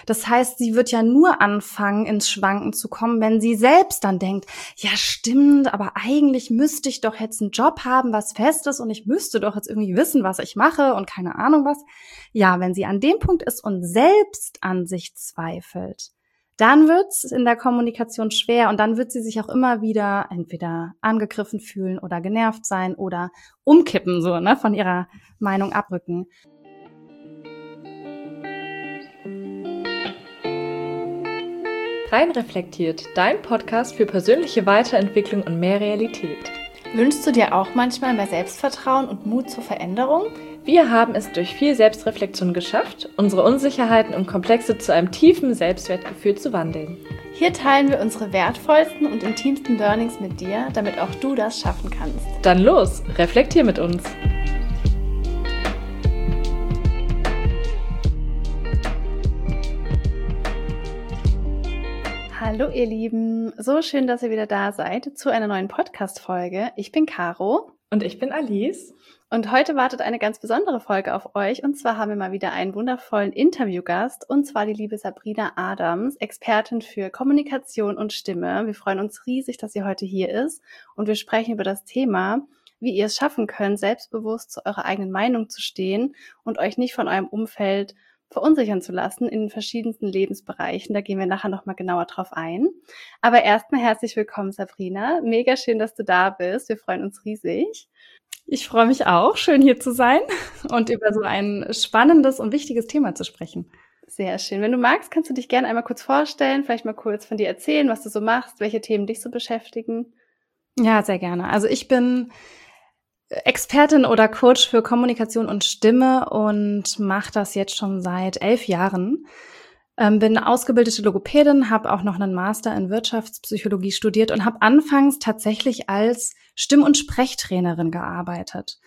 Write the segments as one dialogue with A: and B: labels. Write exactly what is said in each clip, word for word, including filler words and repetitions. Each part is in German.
A: Das heißt, sie wird ja nur anfangen, ins Schwanken zu kommen, wenn sie selbst dann denkt, ja stimmt, aber eigentlich müsste ich doch jetzt einen Job haben, was fest ist und ich müsste doch jetzt irgendwie wissen, was ich mache und keine Ahnung was. Ja, wenn sie an dem Punkt ist und selbst an sich zweifelt, dann wird's in der Kommunikation schwer und dann wird sie sich auch immer wieder entweder angegriffen fühlen oder genervt sein oder umkippen, so, ne, von ihrer Meinung abrücken.
B: Rein reflektiert, dein Podcast für persönliche Weiterentwicklung und mehr Realität.
C: Wünschst du dir auch manchmal mehr Selbstvertrauen und Mut zur Veränderung?
B: Wir haben es durch viel Selbstreflexion geschafft, unsere Unsicherheiten und Komplexe zu einem tiefen Selbstwertgefühl zu wandeln.
C: Hier teilen wir unsere wertvollsten und intimsten Learnings mit dir, damit auch du das schaffen kannst.
B: Dann los, reflektier mit uns!
C: Hallo ihr Lieben, so schön, dass ihr wieder da seid zu einer neuen Podcast-Folge. Ich bin Caro.
B: Und ich bin Alice.
C: Und heute wartet eine ganz besondere Folge auf euch. Und zwar haben wir mal wieder einen wundervollen Interviewgast. Und zwar die liebe Sabrina Adams, Expertin für Kommunikation und Stimme. Wir freuen uns riesig, dass sie heute hier ist. Und wir sprechen über das Thema, wie ihr es schaffen könnt, selbstbewusst zu eurer eigenen Meinung zu stehen und euch nicht von eurem Umfeld verunsichern zu lassen in den verschiedensten Lebensbereichen. Da gehen wir nachher nochmal genauer drauf ein. Aber erstmal herzlich willkommen, Sabrina. Mega schön, dass du da bist. Wir freuen uns riesig.
A: Ich freue mich auch, schön hier zu sein und über so ein spannendes und wichtiges Thema zu sprechen.
C: Sehr schön. Wenn du magst, kannst du dich gerne einmal kurz vorstellen, vielleicht mal kurz von dir erzählen, was du so machst, welche Themen dich so beschäftigen.
A: Ja, sehr gerne. Also ich bin Expertin oder Coach für Kommunikation und Stimme und mache das jetzt schon seit elf Jahren. Ähm, bin ausgebildete Logopädin, habe auch noch einen Master in Wirtschaftspsychologie studiert und habe anfangs tatsächlich als Stimm- und Sprechtrainerin gearbeitet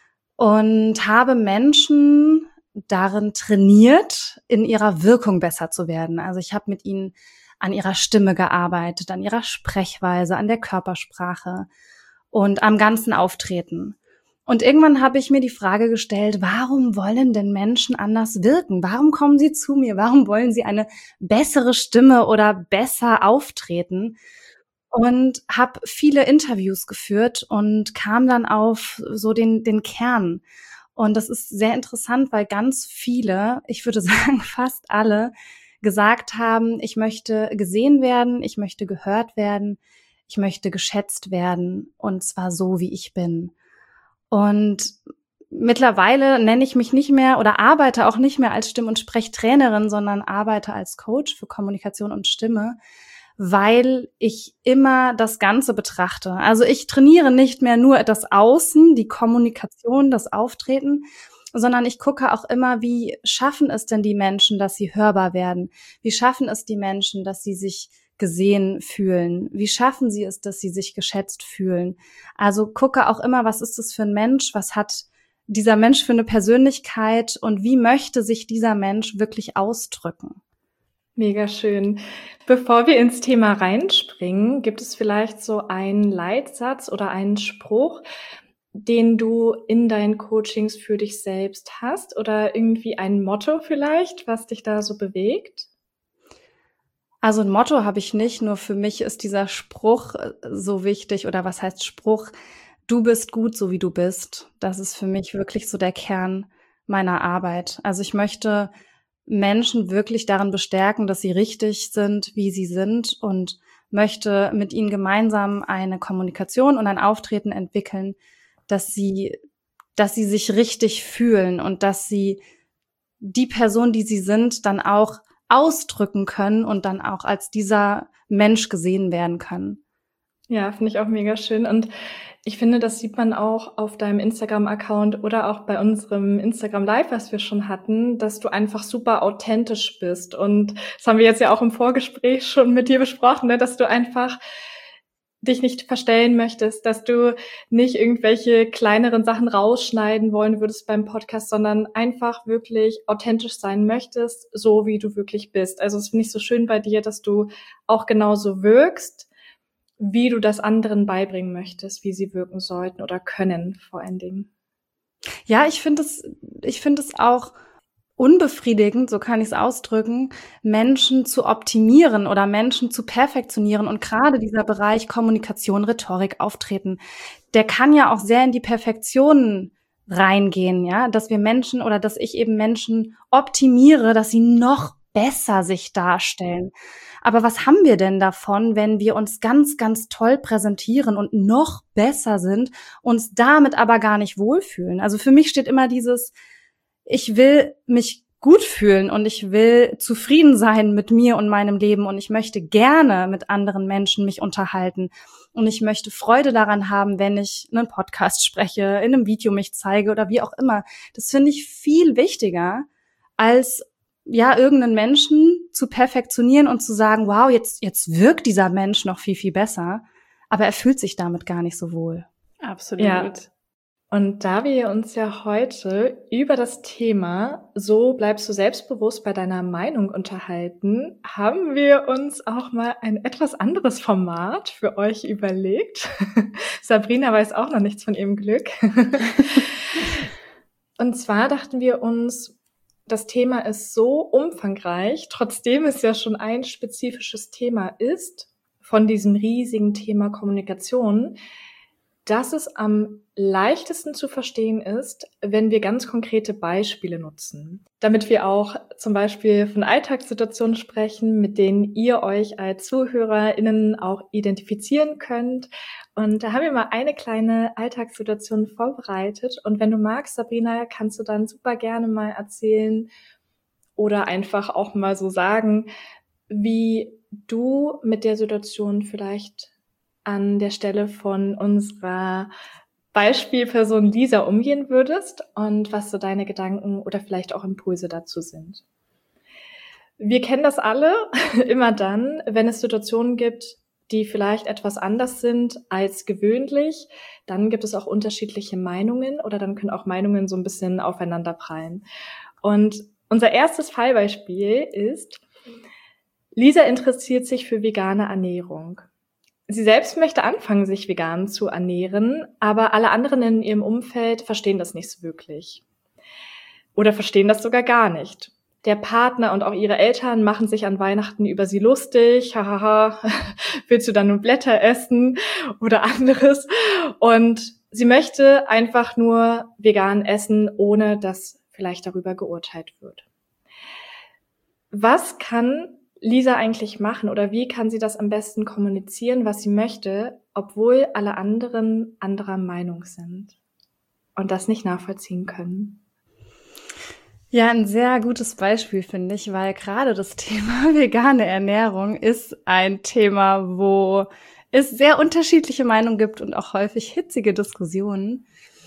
A: und habe Menschen darin trainiert, in ihrer Wirkung besser zu werden. Also ich habe mit ihnen an ihrer Stimme gearbeitet, an ihrer Sprechweise, an der Körpersprache und am ganzen Auftreten. Und irgendwann habe ich mir die Frage gestellt, warum wollen denn Menschen anders wirken? Warum kommen sie zu mir? Warum wollen sie eine bessere Stimme oder besser auftreten? Und habe viele Interviews geführt und kam dann auf so den, den Kern. Und das ist sehr interessant, weil ganz viele, ich würde sagen fast alle, gesagt haben, ich möchte gesehen werden, ich möchte gehört werden, ich möchte geschätzt werden und zwar so, wie ich bin. Und mittlerweile nenne ich mich nicht mehr oder arbeite auch nicht mehr als Stimm- und Sprechtrainerin, sondern arbeite als Coach für Kommunikation und Stimme, weil ich immer das Ganze betrachte. Also ich trainiere nicht mehr nur das Außen, die Kommunikation, das Auftreten, sondern ich gucke auch immer, wie schaffen es denn die Menschen, dass sie hörbar werden? Wie schaffen es die Menschen, dass sie sich gesehen fühlen? Wie schaffen sie es, dass sie sich geschätzt fühlen? Also gucke auch immer, was ist das für ein Mensch? Was hat dieser Mensch für eine Persönlichkeit? Und wie möchte sich dieser Mensch wirklich ausdrücken?
B: Mega schön. Bevor wir ins Thema reinspringen, gibt es vielleicht so einen Leitsatz oder einen Spruch, den du in deinen Coachings für dich selbst hast oder irgendwie ein Motto vielleicht, was dich da so bewegt?
A: Also ein Motto habe ich nicht, nur für mich ist dieser Spruch so wichtig oder was heißt Spruch? Du bist gut, so wie du bist. Das ist für mich wirklich so der Kern meiner Arbeit. Also ich möchte Menschen wirklich darin bestärken, dass sie richtig sind, wie sie sind und möchte mit ihnen gemeinsam eine Kommunikation und ein Auftreten entwickeln, dass sie, dass sie sich richtig fühlen und dass sie die Person, die sie sind, dann auch ausdrücken können und dann auch als dieser Mensch gesehen werden können.
B: Ja, finde ich auch mega schön. Und ich finde, das sieht man auch auf deinem Instagram-Account oder auch bei unserem Instagram Live, was wir schon hatten, dass du einfach super authentisch bist. Und das haben wir jetzt ja auch im Vorgespräch schon mit dir besprochen, ne, dass du einfach dich nicht verstellen möchtest, dass du nicht irgendwelche kleineren Sachen rausschneiden wollen würdest beim Podcast, sondern einfach wirklich authentisch sein möchtest, so wie du wirklich bist. Also es finde ich so schön bei dir, dass du auch genauso wirkst, wie du das anderen beibringen möchtest, wie sie wirken sollten oder können vor allen Dingen.
A: Ja, ich finde es, ich finde es auch unbefriedigend, so kann ich es ausdrücken, Menschen zu optimieren oder Menschen zu perfektionieren. Und gerade dieser Bereich Kommunikation, Rhetorik, Auftreten, der kann ja auch sehr in die Perfektion reingehen, ja, dass wir Menschen oder dass ich eben Menschen optimiere, dass sie noch besser sich darstellen. Aber was haben wir denn davon, wenn wir uns ganz, ganz toll präsentieren und noch besser sind, uns damit aber gar nicht wohlfühlen? Also für mich steht immer dieses, ich will mich gut fühlen und ich will zufrieden sein mit mir und meinem Leben und ich möchte gerne mit anderen Menschen mich unterhalten und ich möchte Freude daran haben, wenn ich einen Podcast spreche, in einem Video mich zeige oder wie auch immer. Das finde ich viel wichtiger, als ja irgendeinen Menschen zu perfektionieren und zu sagen, wow, jetzt jetzt wirkt dieser Mensch noch viel, viel besser, aber er fühlt sich damit gar nicht so wohl.
C: Absolut.
B: Ja. Und da wir uns ja heute über das Thema "So bleibst du selbstbewusst bei deiner Meinung" unterhalten, haben wir uns auch mal ein etwas anderes Format für euch überlegt. Sabrina weiß auch noch nichts von ihrem Glück. Und zwar dachten wir uns, das Thema ist so umfangreich, trotzdem es ja schon ein spezifisches Thema ist, von diesem riesigen Thema Kommunikation, dass es am leichtesten zu verstehen ist, wenn wir ganz konkrete Beispiele nutzen, damit wir auch zum Beispiel von Alltagssituationen sprechen, mit denen ihr euch als ZuhörerInnen auch identifizieren könnt. Und da haben wir mal eine kleine Alltagssituation vorbereitet. Und wenn du magst, Sabrina, kannst du dann super gerne mal erzählen oder einfach auch mal so sagen, wie du mit der Situation vielleicht an der Stelle von unserer Beispielperson Lisa umgehen würdest und was so deine Gedanken oder vielleicht auch Impulse dazu sind. Wir kennen das alle immer dann, wenn es Situationen gibt, die vielleicht etwas anders sind als gewöhnlich, dann gibt es auch unterschiedliche Meinungen oder dann können auch Meinungen so ein bisschen aufeinander prallen. Und unser erstes Fallbeispiel ist, Lisa interessiert sich für vegane Ernährung. Sie selbst möchte anfangen, sich vegan zu ernähren, aber alle anderen in ihrem Umfeld verstehen das nicht so wirklich. Oder verstehen das sogar gar nicht. Der Partner und auch ihre Eltern machen sich an Weihnachten über sie lustig. Hahaha, willst du dann nur Blätter essen oder anderes? Und sie möchte einfach nur vegan essen, ohne dass vielleicht darüber geurteilt wird. Was kann Lisa eigentlich machen oder wie kann sie das am besten kommunizieren, was sie möchte, obwohl alle anderen anderer Meinung sind und das nicht nachvollziehen können?
A: Ja, ein sehr gutes Beispiel, finde ich, weil gerade das Thema vegane Ernährung ist ein Thema, wo es sehr unterschiedliche Meinungen gibt und auch häufig hitzige Diskussionen.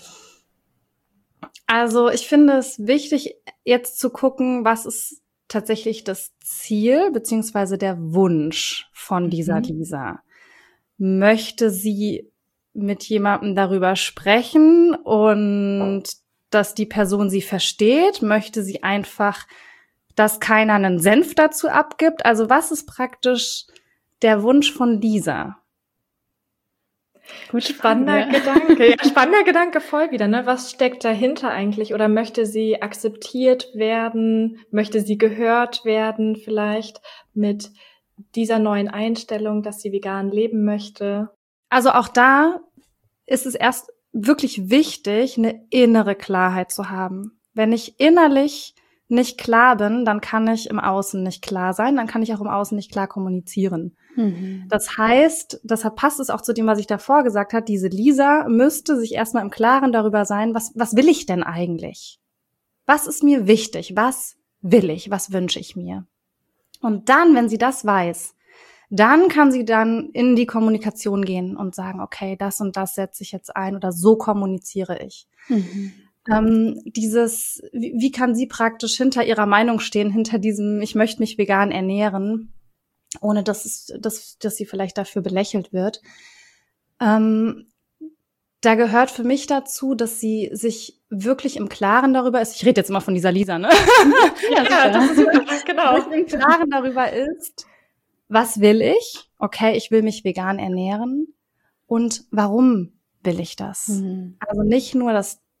A: Also ich finde es wichtig, jetzt zu gucken, was ist tatsächlich das Ziel beziehungsweise der Wunsch von dieser mhm. Lisa. Möchte sie mit jemandem darüber sprechen und dass die Person sie versteht? Möchte sie einfach, dass keiner einen Senf dazu abgibt? Also was ist praktisch der Wunsch von Lisa?
B: Gut, spannender ja. Gedanke. Ja, spannender Gedanke voll wieder, ne? Was steckt dahinter eigentlich? Oder möchte sie akzeptiert werden? Möchte sie gehört werden vielleicht mit dieser neuen Einstellung, dass sie vegan leben möchte?
A: Also auch da ist es erst wirklich wichtig, eine innere Klarheit zu haben. Wenn ich innerlich nicht klar bin, dann kann ich im Außen nicht klar sein, dann kann ich auch im Außen nicht klar kommunizieren. Mhm. Das heißt, deshalb passt es auch zu dem, was ich davor gesagt habe, diese Lisa müsste sich erstmal im Klaren darüber sein, was, was will ich denn eigentlich? Was ist mir wichtig? Was will ich? Was wünsche ich mir? Und dann, wenn sie das weiß, dann kann sie dann in die Kommunikation gehen und sagen, okay, das und das setze ich jetzt ein oder so kommuniziere ich. Mhm. Ähm, dieses, wie, wie kann sie praktisch hinter ihrer Meinung stehen, hinter diesem, ich möchte mich vegan ernähren, ohne dass es, dass, dass sie vielleicht dafür belächelt wird. Ähm, da gehört für mich dazu, dass sie sich wirklich im Klaren darüber ist, ich rede jetzt immer von dieser Lisa, ne? Ja, ja das ist genau. Dass sie im Klaren darüber ist, was will ich? Okay, ich will mich vegan ernähren. Und warum will ich das? Mhm. Also nicht nur das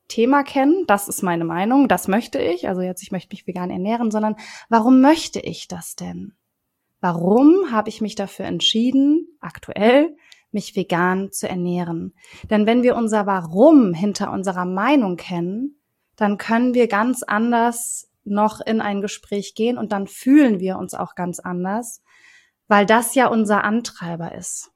A: Thema kennen, das ist meine Meinung, das möchte ich, also jetzt, ich möchte mich vegan ernähren, sondern warum möchte ich das denn? Warum habe ich mich dafür entschieden, aktuell mich vegan zu ernähren? Denn wenn wir unser Warum hinter unserer Meinung kennen, dann können wir ganz anders noch in ein Gespräch gehen und dann fühlen wir uns auch ganz anders, weil das ja unser Antreiber ist.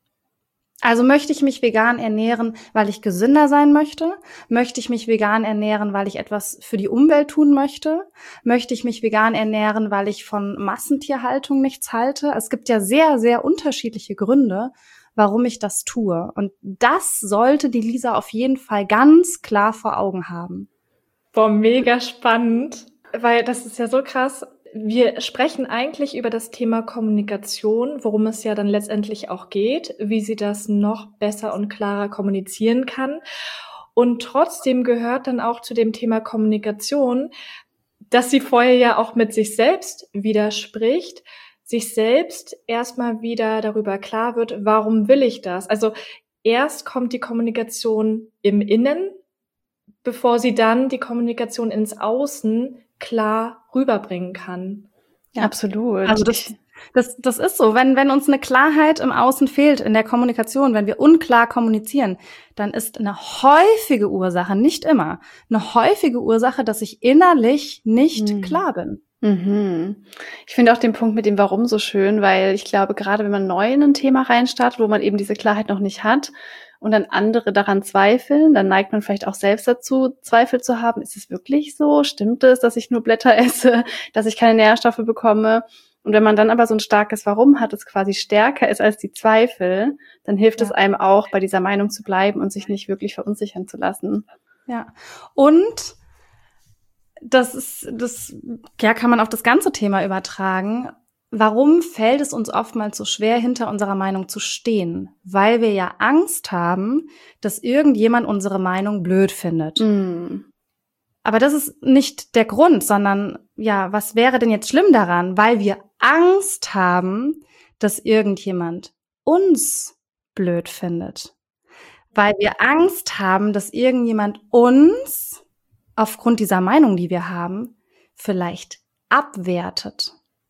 A: Also möchte ich mich vegan ernähren, weil ich gesünder sein möchte? Möchte ich mich vegan ernähren, weil ich etwas für die Umwelt tun möchte? Möchte ich mich vegan ernähren, weil ich von Massentierhaltung nichts halte? Es gibt ja sehr, sehr unterschiedliche Gründe, warum ich das tue. Und das sollte die Lisa auf jeden Fall ganz klar vor Augen haben.
B: Boah, mega spannend, weil das ist ja so krass. Wir sprechen eigentlich über das Thema Kommunikation, worum es ja dann letztendlich auch geht, wie sie das noch besser und klarer kommunizieren kann. Und trotzdem gehört dann auch zu dem Thema Kommunikation, dass sie vorher ja auch mit sich selbst widerspricht, sich selbst erstmal wieder darüber klar wird, warum will ich das? Also erst kommt die Kommunikation im Innen, bevor sie dann die Kommunikation ins Außen klar rüberbringen kann.
C: Ja, absolut.
A: Also das, das, das ist so. Wenn, wenn uns eine Klarheit im Außen fehlt, in der Kommunikation, wenn wir unklar kommunizieren, dann ist eine häufige Ursache, nicht immer, eine häufige Ursache, dass ich innerlich nicht mhm. klar bin.
C: Mhm. Ich finde auch den Punkt mit dem Warum so schön, weil ich glaube, gerade wenn man neu in ein Thema reinstartet, wo man eben diese Klarheit noch nicht hat, und dann andere daran zweifeln, dann neigt man vielleicht auch selbst dazu, Zweifel zu haben. Ist es wirklich so? Stimmt es, dass ich nur Blätter esse, dass ich keine Nährstoffe bekomme? Und wenn man dann aber so ein starkes Warum hat, das quasi stärker ist als die Zweifel, dann hilft ja. es einem auch, bei dieser Meinung zu bleiben und sich nicht wirklich verunsichern zu lassen.
A: Ja. Und das ist, das, ja, kann man auf das ganze Thema übertragen. Warum fällt es uns oftmals so schwer, hinter unserer Meinung zu stehen? Weil wir ja Angst haben, dass irgendjemand unsere Meinung blöd findet. Mm. Aber das ist nicht der Grund, sondern ja, was wäre denn jetzt schlimm daran? Weil wir Angst haben, dass irgendjemand uns blöd findet. Weil wir Angst haben, dass irgendjemand uns aufgrund dieser Meinung, die wir haben, vielleicht abwertet.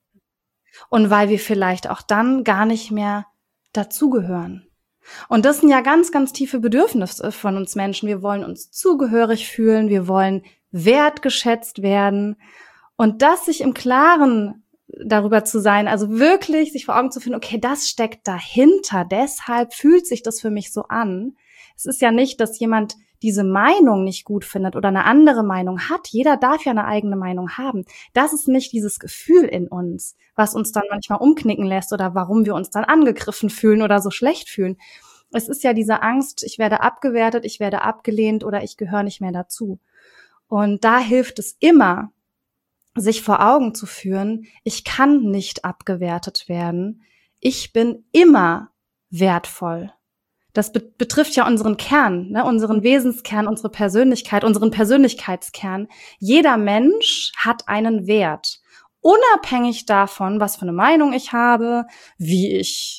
A: Und weil wir vielleicht auch dann gar nicht mehr dazugehören. Und das sind ja ganz, ganz tiefe Bedürfnisse von uns Menschen. Wir wollen uns zugehörig fühlen, wir wollen wertgeschätzt werden. Und das sich im Klaren darüber zu sein, also wirklich sich vor Augen zu finden, okay, das steckt dahinter, deshalb fühlt sich das für mich so an. Es ist ja nicht, dass jemand diese Meinung nicht gut findet oder eine andere Meinung hat. Jeder darf ja eine eigene Meinung haben. Das ist nicht dieses Gefühl in uns, was uns dann manchmal umknicken lässt oder warum wir uns dann angegriffen fühlen oder so schlecht fühlen. Es ist ja diese Angst, ich werde abgewertet, ich werde abgelehnt oder ich gehöre nicht mehr dazu. Und da hilft es immer, sich vor Augen zu führen, ich kann nicht abgewertet werden. Ich bin immer wertvoll. Das be- betrifft ja unseren Kern, ne, unseren Wesenskern, unsere Persönlichkeit, unseren Persönlichkeitskern. Jeder Mensch hat einen Wert, unabhängig davon, was für eine Meinung ich habe, wie ich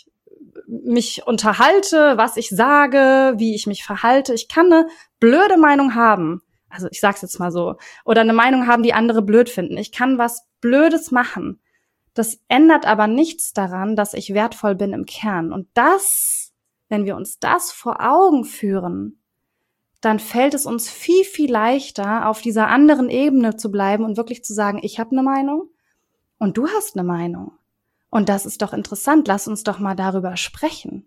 A: mich unterhalte, was ich sage, wie ich mich verhalte. Ich kann eine blöde Meinung haben, also ich sag's jetzt mal so, oder eine Meinung haben, die andere blöd finden. Ich kann was Blödes machen. Das ändert aber nichts daran, dass ich wertvoll bin im Kern. Und das Wenn wir uns das vor Augen führen, dann fällt es uns viel, viel leichter, auf dieser anderen Ebene zu bleiben und wirklich zu sagen, ich habe eine Meinung und du hast eine Meinung. Und das ist doch interessant, lass uns doch mal darüber sprechen.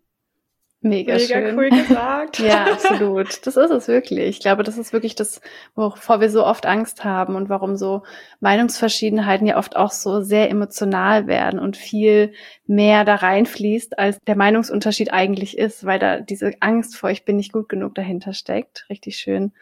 C: Mega, Mega schön.
B: Cool gesagt.
C: Ja, absolut. Das ist es wirklich. Ich glaube, das ist wirklich das, wovor wir so oft Angst haben und warum so Meinungsverschiedenheiten ja oft auch so sehr emotional werden und viel mehr da reinfließt, als der Meinungsunterschied eigentlich ist, weil da diese Angst vor, ich bin nicht gut genug dahinter steckt. Richtig schön.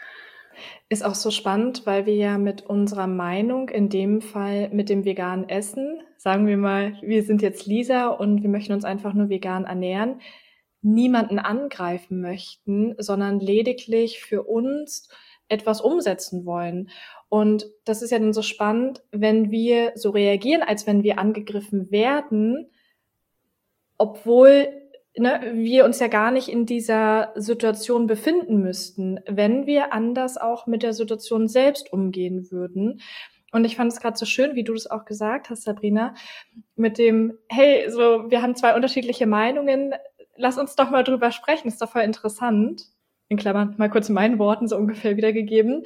B: Ist auch so spannend, weil wir ja mit unserer Meinung, in dem Fall mit dem veganen Essen, sagen wir mal, wir sind jetzt Lisa und wir möchten uns einfach nur vegan ernähren, niemanden angreifen möchten, sondern lediglich für uns etwas umsetzen wollen. Und das ist ja dann so spannend, wenn wir so reagieren, als wenn wir angegriffen werden, obwohl ne, wir uns ja gar nicht in dieser Situation befinden müssten, wenn wir anders auch mit der Situation selbst umgehen würden. Und ich fand es gerade so schön, wie du das auch gesagt hast, Sabrina, mit dem, hey, so, wir haben zwei unterschiedliche Meinungen, lass uns doch mal drüber sprechen, ist doch voll interessant. In Klammern, mal kurz in meinen Worten so ungefähr wiedergegeben.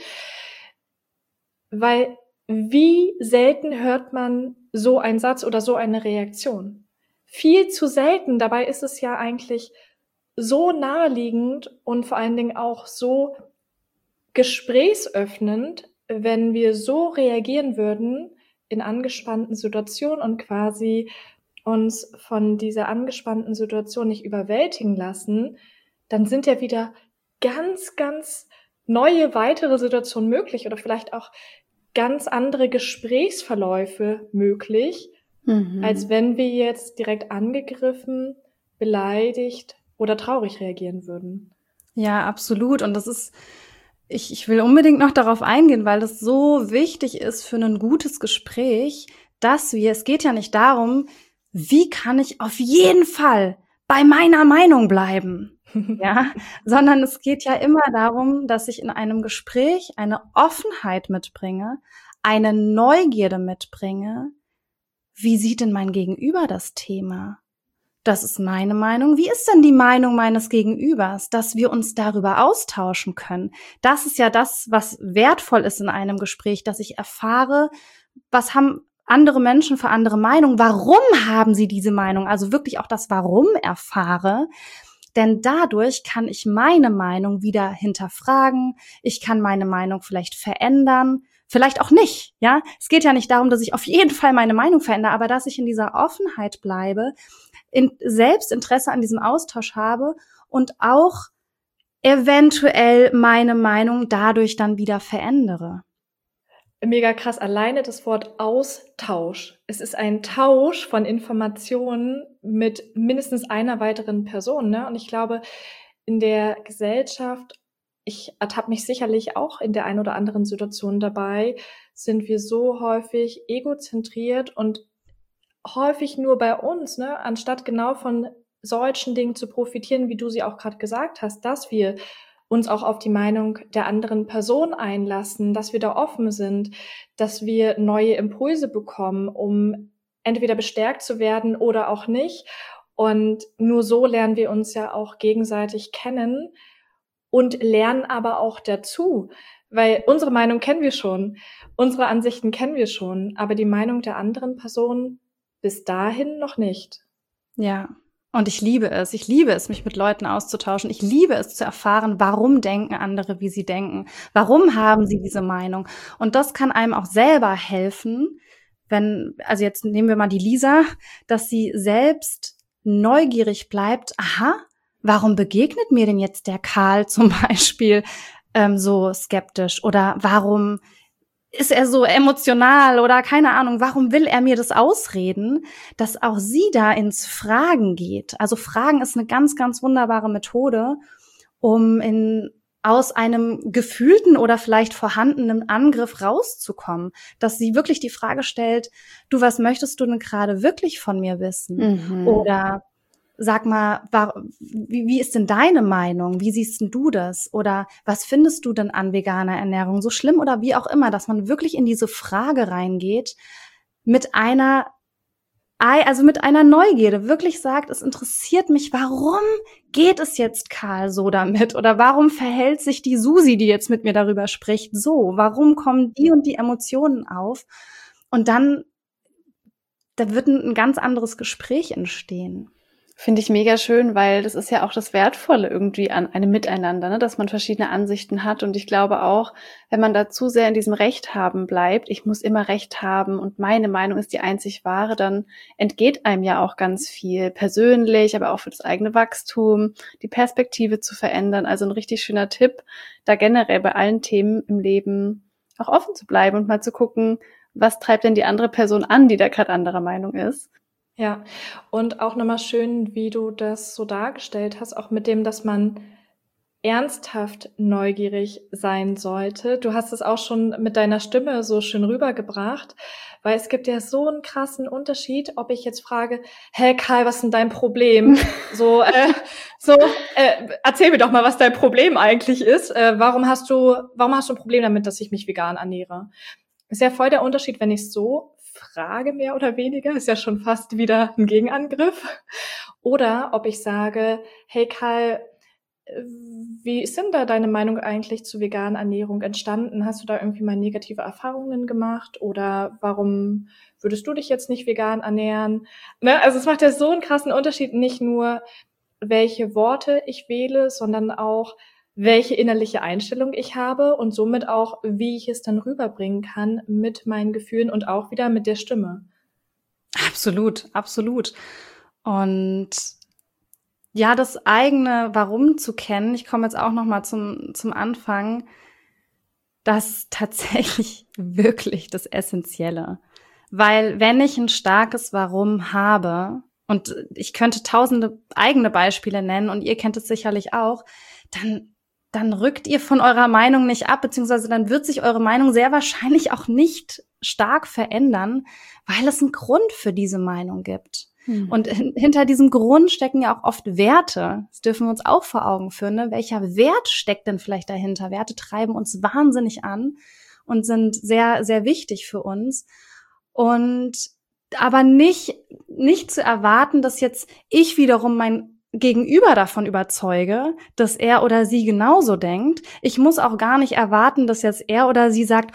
B: Weil wie selten hört man so einen Satz oder so eine Reaktion? Viel zu selten. Dabei ist es ja eigentlich so naheliegend und vor allen Dingen auch so gesprächsöffnend, wenn wir so reagieren würden in angespannten Situationen und quasi uns von dieser angespannten Situation nicht überwältigen lassen, dann sind ja wieder ganz, ganz neue weitere Situationen möglich oder vielleicht auch ganz andere Gesprächsverläufe möglich, mhm. als wenn wir jetzt direkt angegriffen, beleidigt oder traurig reagieren würden.
A: Ja, absolut. Und das ist, ich, ich will unbedingt noch darauf eingehen, weil das so wichtig ist für ein gutes Gespräch, dass wir, es geht ja nicht darum, wie kann ich auf jeden Fall bei meiner Meinung bleiben, ja, sondern es geht ja immer darum, dass ich in einem Gespräch eine Offenheit mitbringe, eine Neugierde mitbringe. Wie sieht denn mein Gegenüber das Thema? Das ist meine Meinung. Wie ist denn die Meinung meines Gegenübers, dass wir uns darüber austauschen können? Das ist ja das, was wertvoll ist in einem Gespräch, dass ich erfahre, was haben andere Menschen für andere Meinungen, warum haben sie diese Meinung, also wirklich auch das Warum erfahre, denn dadurch kann ich meine Meinung wieder hinterfragen, ich kann meine Meinung vielleicht verändern, vielleicht auch nicht, ja. Es geht ja nicht darum, dass ich auf jeden Fall meine Meinung verändere, aber dass ich in dieser Offenheit bleibe, in Selbstinteresse an diesem Austausch habe und auch eventuell meine Meinung dadurch dann wieder verändere.
B: Mega krass, alleine das Wort Austausch. Es ist ein Tausch von Informationen mit mindestens einer weiteren Person, ne? Und ich glaube, in der Gesellschaft, ich ertappe mich sicherlich auch in der einen oder anderen Situation dabei, sind wir so häufig egozentriert und häufig nur bei uns, ne? Anstatt genau von solchen Dingen zu profitieren, wie du sie auch gerade gesagt hast, dass wir uns auch auf die Meinung der anderen Person einlassen, dass wir da offen sind, dass wir neue Impulse bekommen, um entweder bestärkt zu werden oder auch nicht. Und nur so lernen wir uns ja auch gegenseitig kennen und lernen aber auch dazu, weil unsere Meinung kennen wir schon, unsere Ansichten kennen wir schon, aber die Meinung der anderen Person bis dahin noch nicht.
A: Ja. Und ich liebe es. Ich liebe es, mich mit Leuten auszutauschen. Ich liebe es zu erfahren, warum denken andere, wie sie denken. Warum haben sie diese Meinung? Und das kann einem auch selber helfen, wenn, also jetzt nehmen wir mal die Lisa, dass sie selbst neugierig bleibt. Aha, warum begegnet mir denn jetzt der Karl zum Beispiel ähm, so skeptisch? Oder warum ist er so emotional oder keine Ahnung, warum will er mir das ausreden, dass auch sie da ins Fragen geht. Also Fragen ist eine ganz, ganz wunderbare Methode, um in aus einem gefühlten oder vielleicht vorhandenen Angriff rauszukommen, dass sie wirklich die Frage stellt, du, was möchtest du denn gerade wirklich von mir wissen? Mhm. Oder sag mal, wie, wie ist denn deine Meinung? Wie siehst denn du das? Oder was findest du denn an veganer Ernährung so schlimm oder wie auch immer, dass man wirklich in diese Frage reingeht mit einer, also mit einer Neugierde, wirklich sagt, es interessiert mich, warum geht es jetzt Karl so damit? Oder warum verhält sich die Susi, die jetzt mit mir darüber spricht, so? Warum kommen die und die Emotionen auf? Und dann, da wird ein, ein ganz anderes Gespräch entstehen.
C: Finde ich mega schön, weil das ist ja auch das Wertvolle irgendwie an einem Miteinander, ne? Dass man verschiedene Ansichten hat. Und ich glaube auch, wenn man da zu sehr in diesem Recht haben bleibt, ich muss immer Recht haben und meine Meinung ist die einzig wahre, dann entgeht einem ja auch ganz viel persönlich, aber auch für das eigene Wachstum, die Perspektive zu verändern. Also ein richtig schöner Tipp, da generell bei allen Themen im Leben auch offen zu bleiben und mal zu gucken, was treibt denn die andere Person an, die da gerade anderer Meinung ist.
B: Ja, und auch nochmal schön, wie du das so dargestellt hast, auch mit dem, dass man ernsthaft neugierig sein sollte. Du hast es auch schon mit deiner Stimme so schön rübergebracht, weil es gibt ja so einen krassen Unterschied, ob ich jetzt frage, hey Kai, was ist denn dein Problem? so, äh, so, äh, erzähl mir doch mal, was dein Problem eigentlich ist. Äh, warum hast du, warum hast du ein Problem damit, dass ich mich vegan ernähre? Ist ja voll der Unterschied, wenn ich so frage, mehr oder weniger, ist ja schon fast wieder ein Gegenangriff. Oder ob ich sage, hey Kai, wie ist denn da deine Meinung eigentlich zu veganer Ernährung entstanden? Hast du da irgendwie mal negative Erfahrungen gemacht? Oder warum würdest du dich jetzt nicht vegan ernähren? Ne? Also es macht ja so einen krassen Unterschied, nicht nur welche Worte ich wähle, sondern auch welche innerliche Einstellung ich habe und somit auch, wie ich es dann rüberbringen kann mit meinen Gefühlen und auch wieder mit der Stimme.
A: Absolut, absolut. Und ja, das eigene Warum zu kennen, ich komme jetzt auch noch mal zum zum Anfang, das ist tatsächlich wirklich das Essentielle. Weil wenn ich ein starkes Warum habe, und ich könnte tausende eigene Beispiele nennen und ihr kennt es sicherlich auch, dann dann rückt ihr von eurer Meinung nicht ab, beziehungsweise dann wird sich eure Meinung sehr wahrscheinlich auch nicht stark verändern, weil es einen Grund für diese Meinung gibt. Hm. Und hin, hinter diesem Grund stecken ja auch oft Werte. Das dürfen wir uns auch vor Augen führen. Ne? Welcher Wert steckt denn vielleicht dahinter? Werte treiben uns wahnsinnig an und sind sehr, sehr wichtig für uns. Und aber nicht, nicht zu erwarten, dass jetzt ich wiederum mein Gegenüber davon überzeuge, dass er oder sie genauso denkt. Ich muss auch gar nicht erwarten, dass jetzt er oder sie sagt,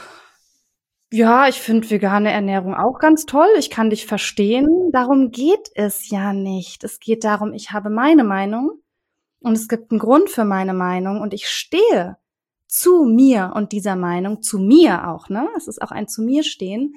A: ja, ich finde vegane Ernährung auch ganz toll, ich kann dich verstehen. Darum geht es ja nicht. Es geht darum, ich habe meine Meinung und es gibt einen Grund für meine Meinung und ich stehe zu mir und dieser Meinung, zu mir auch, ne? Es ist auch ein zu mir stehen.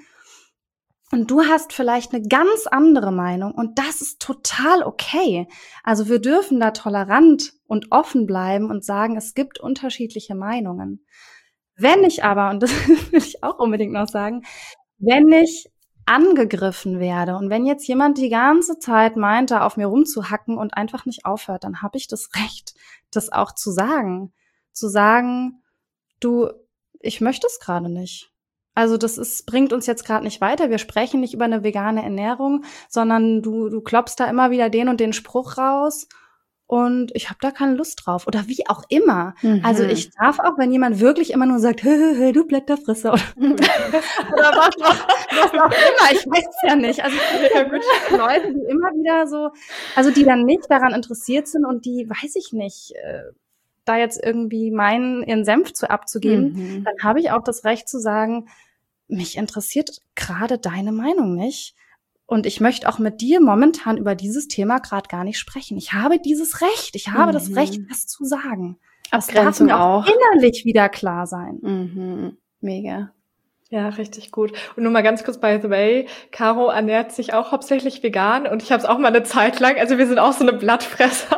A: Und du hast vielleicht eine ganz andere Meinung und das ist total okay. Also wir dürfen da tolerant und offen bleiben und sagen, es gibt unterschiedliche Meinungen. Wenn ich aber, und das will ich auch unbedingt noch sagen, wenn ich angegriffen werde und wenn jetzt jemand die ganze Zeit meint, da auf mir rumzuhacken und einfach nicht aufhört, dann habe ich das Recht, das auch zu sagen. Zu sagen, du, ich möchte es gerade nicht. Also das ist, bringt uns jetzt gerade nicht weiter. Wir sprechen nicht über eine vegane Ernährung, sondern du, du klopfst da immer wieder den und den Spruch raus. Und ich habe da keine Lust drauf. Oder wie auch immer. Mhm. Also ich darf auch, wenn jemand wirklich immer nur sagt, hö, hö, hö, du Blätterfrisser. Oder, oder was, was, was auch immer. Ich weiß es ja nicht. Also ich habe Leute, die immer wieder so, also die dann nicht daran interessiert sind und die, weiß ich nicht, äh, da jetzt irgendwie meinen, ihren Senf zu abzugeben, mhm. dann habe ich auch das Recht zu sagen, mich interessiert gerade deine Meinung nicht. Und ich möchte auch mit dir momentan über dieses Thema gerade gar nicht sprechen. Ich habe dieses Recht. Ich habe mhm. das Recht, das zu sagen. Das darf mir auch innerlich wieder klar sein.
C: Mhm. Mega.
B: Ja, richtig gut. Und nur mal ganz kurz, by the way, Caro ernährt sich auch hauptsächlich vegan und ich habe es auch mal eine Zeit lang, also wir sind auch so eine Blattfresser.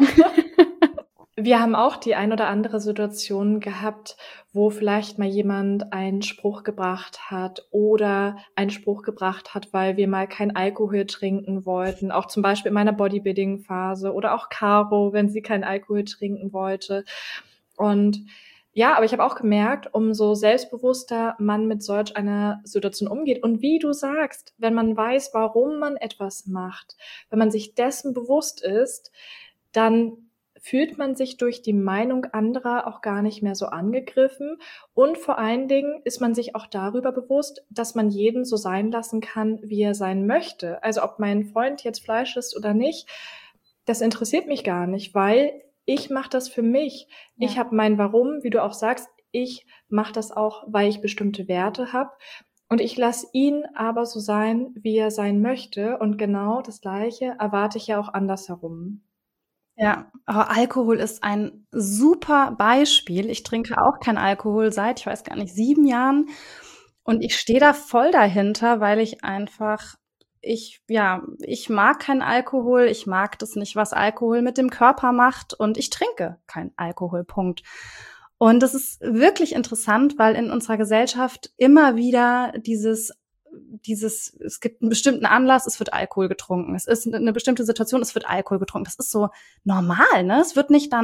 B: Wir haben auch die ein oder andere Situation gehabt, wo vielleicht mal jemand einen Spruch gebracht hat oder einen Spruch gebracht hat, weil wir mal kein Alkohol trinken wollten. Auch zum Beispiel in meiner Bodybuilding-Phase oder auch Caro, wenn sie kein Alkohol trinken wollte. Und ja, aber ich habe auch gemerkt, umso selbstbewusster man mit solch einer Situation umgeht und wie du sagst, wenn man weiß, warum man etwas macht, wenn man sich dessen bewusst ist, dann fühlt man sich durch die Meinung anderer auch gar nicht mehr so angegriffen und vor allen Dingen ist man sich auch darüber bewusst, dass man jeden so sein lassen kann, wie er sein möchte. Also ob mein Freund jetzt Fleisch isst oder nicht, das interessiert mich gar nicht, weil ich mache das für mich. Ja. Ich habe mein Warum, wie du auch sagst, ich mache das auch, weil ich bestimmte Werte habe. Und ich lasse ihn aber so sein, wie er sein möchte. Und genau das Gleiche erwarte ich ja auch andersherum.
A: Ja, aber Alkohol ist ein super Beispiel. Ich trinke auch kein Alkohol seit, ich weiß gar nicht, sieben Jahren. Und ich stehe da voll dahinter, weil ich einfach, ich, ja, ich mag keinen Alkohol. Ich mag das nicht, was Alkohol mit dem Körper macht. Und ich trinke keinen Alkohol, Punkt. Und das ist wirklich interessant, weil in unserer Gesellschaft immer wieder dieses dieses, es gibt einen bestimmten Anlass, es wird Alkohol getrunken. Es ist eine bestimmte Situation, es wird Alkohol getrunken. Das ist so normal, ne? Es wird nicht dann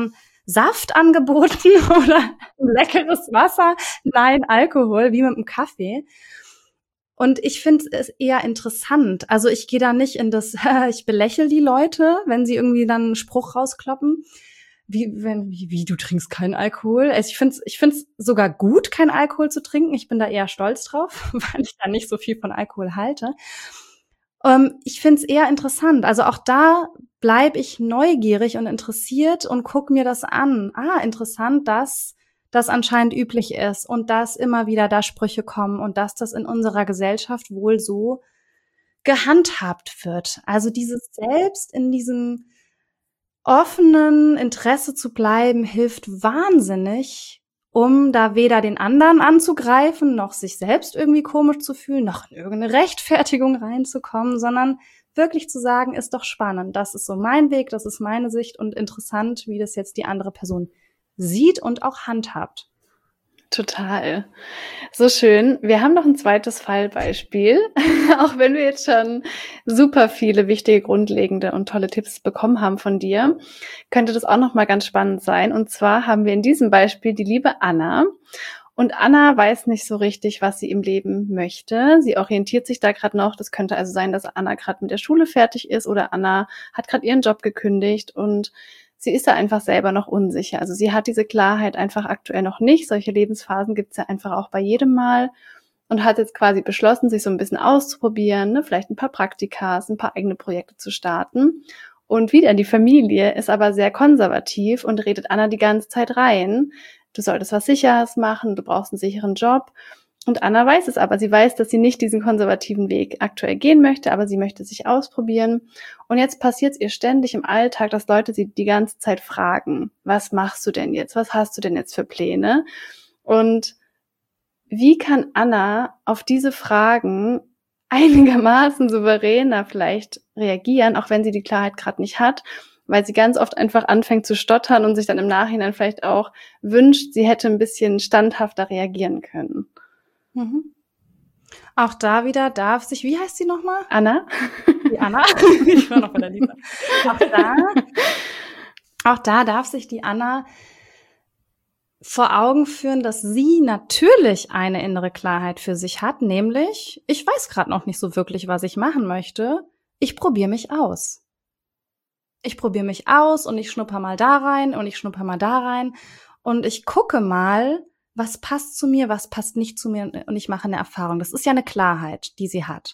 A: Saft angeboten oder ein leckeres Wasser. Nein, Alkohol, wie mit einem Kaffee. Und ich finde es eher interessant. Also ich gehe da nicht in das, ich belächle die Leute, wenn sie irgendwie dann einen Spruch rauskloppen. Wie, wenn, wie, wie, du trinkst keinen Alkohol? Also ich finde es ich find's sogar gut, keinen Alkohol zu trinken. Ich bin da eher stolz drauf, weil ich da nicht so viel von Alkohol halte. Ähm, ich finde es eher interessant. Also auch da bleibe ich neugierig und interessiert und gucke mir das an. Ah, interessant, dass das anscheinend üblich ist und dass immer wieder da Sprüche kommen und dass das in unserer Gesellschaft wohl so gehandhabt wird. Also dieses selbst in diesem offenen Interesse zu bleiben, hilft wahnsinnig, um da weder den anderen anzugreifen, noch sich selbst irgendwie komisch zu fühlen, noch in irgendeine Rechtfertigung reinzukommen, sondern wirklich zu sagen, ist doch spannend, das ist so mein Weg, das ist meine Sicht und interessant, wie das jetzt die andere Person sieht und auch handhabt.
C: Total. So schön. Wir haben noch ein zweites Fallbeispiel. Auch wenn wir jetzt schon super viele wichtige, grundlegende und tolle Tipps bekommen haben von dir, könnte das auch noch mal ganz spannend sein. Und zwar haben wir in diesem Beispiel die liebe Anna. Und Anna weiß nicht so richtig, was sie im Leben möchte. Sie orientiert sich da gerade noch. Das könnte also sein, dass Anna gerade mit der Schule fertig ist oder Anna hat gerade ihren Job gekündigt und sie ist da einfach selber noch unsicher. Also sie hat diese Klarheit einfach aktuell noch nicht. Solche Lebensphasen gibt es ja einfach auch bei jedem Mal und hat jetzt quasi beschlossen, sich so ein bisschen auszuprobieren, ne? Vielleicht ein paar Praktikas, ein paar eigene Projekte zu starten. Und wieder die Familie ist aber sehr konservativ und redet Anna die ganze Zeit rein. Du solltest was Sicheres machen, du brauchst einen sicheren Job. Und Anna weiß es aber. Sie weiß, dass sie nicht diesen konservativen Weg aktuell gehen möchte, aber sie möchte sich ausprobieren. Und jetzt passiert es ihr ständig im Alltag, dass Leute sie die ganze Zeit fragen, was machst du denn jetzt? Was hast du denn jetzt für Pläne? Und wie kann Anna auf diese Fragen einigermaßen souveräner vielleicht reagieren, auch wenn sie die Klarheit gerade nicht hat, weil sie ganz oft einfach anfängt zu stottern und sich dann im Nachhinein vielleicht auch wünscht, sie hätte ein bisschen standhafter reagieren können.
A: Mhm. Auch da wieder darf sich, wie heißt sie nochmal?
C: Anna?
A: Die Anna. Ich war noch bei der Lisa. Auch da, auch da darf sich die Anna vor Augen führen, dass sie natürlich eine innere Klarheit für sich hat, nämlich, ich weiß gerade noch nicht so wirklich, was ich machen möchte. Ich probiere mich aus. Ich probiere mich aus und ich schnupper mal da rein und ich schnupper mal da rein und ich gucke mal, was passt zu mir, was passt nicht zu mir und ich mache eine Erfahrung. Das ist ja eine Klarheit, die sie hat.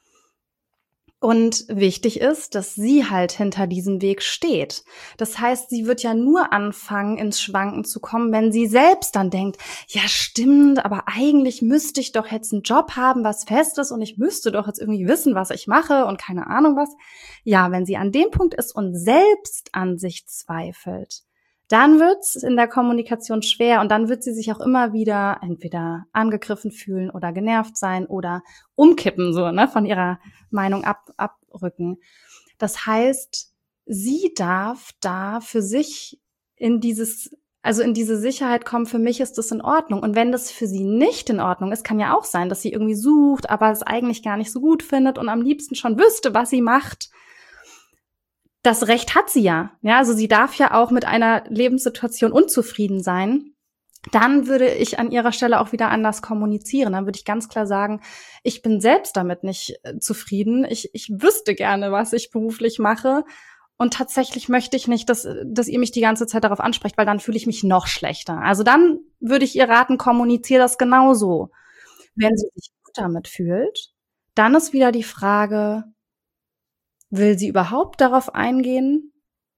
A: Und wichtig ist, dass sie halt hinter diesem Weg steht. Das heißt, sie wird ja nur anfangen, ins Schwanken zu kommen, wenn sie selbst dann denkt, ja stimmt, aber eigentlich müsste ich doch jetzt einen Job haben, was fest ist und ich müsste doch jetzt irgendwie wissen, was ich mache und keine Ahnung was. Ja, wenn sie an dem Punkt ist und selbst an sich zweifelt, dann wird's in der Kommunikation schwer und dann wird sie sich auch immer wieder entweder angegriffen fühlen oder genervt sein oder umkippen, so, ne, von ihrer Meinung ab, abrücken. Das heißt, sie darf da für sich in dieses, also in diese Sicherheit kommen, für mich ist das in Ordnung. Und wenn das für sie nicht in Ordnung ist, kann ja auch sein, dass sie irgendwie sucht, aber es eigentlich gar nicht so gut findet und am liebsten schon wüsste, was sie macht. Das Recht hat sie ja. Ja, also sie darf ja auch mit einer Lebenssituation unzufrieden sein. Dann würde ich an ihrer Stelle auch wieder anders kommunizieren. Dann würde ich ganz klar sagen, ich bin selbst damit nicht äh, zufrieden. Ich, ich wüsste gerne, was ich beruflich mache. Und tatsächlich möchte ich nicht, dass, dass ihr mich die ganze Zeit darauf ansprecht, weil dann fühle ich mich noch schlechter. Also dann würde ich ihr raten, kommuniziere das genauso. Wenn sie sich gut damit fühlt, dann ist wieder die Frage, will sie überhaupt darauf eingehen?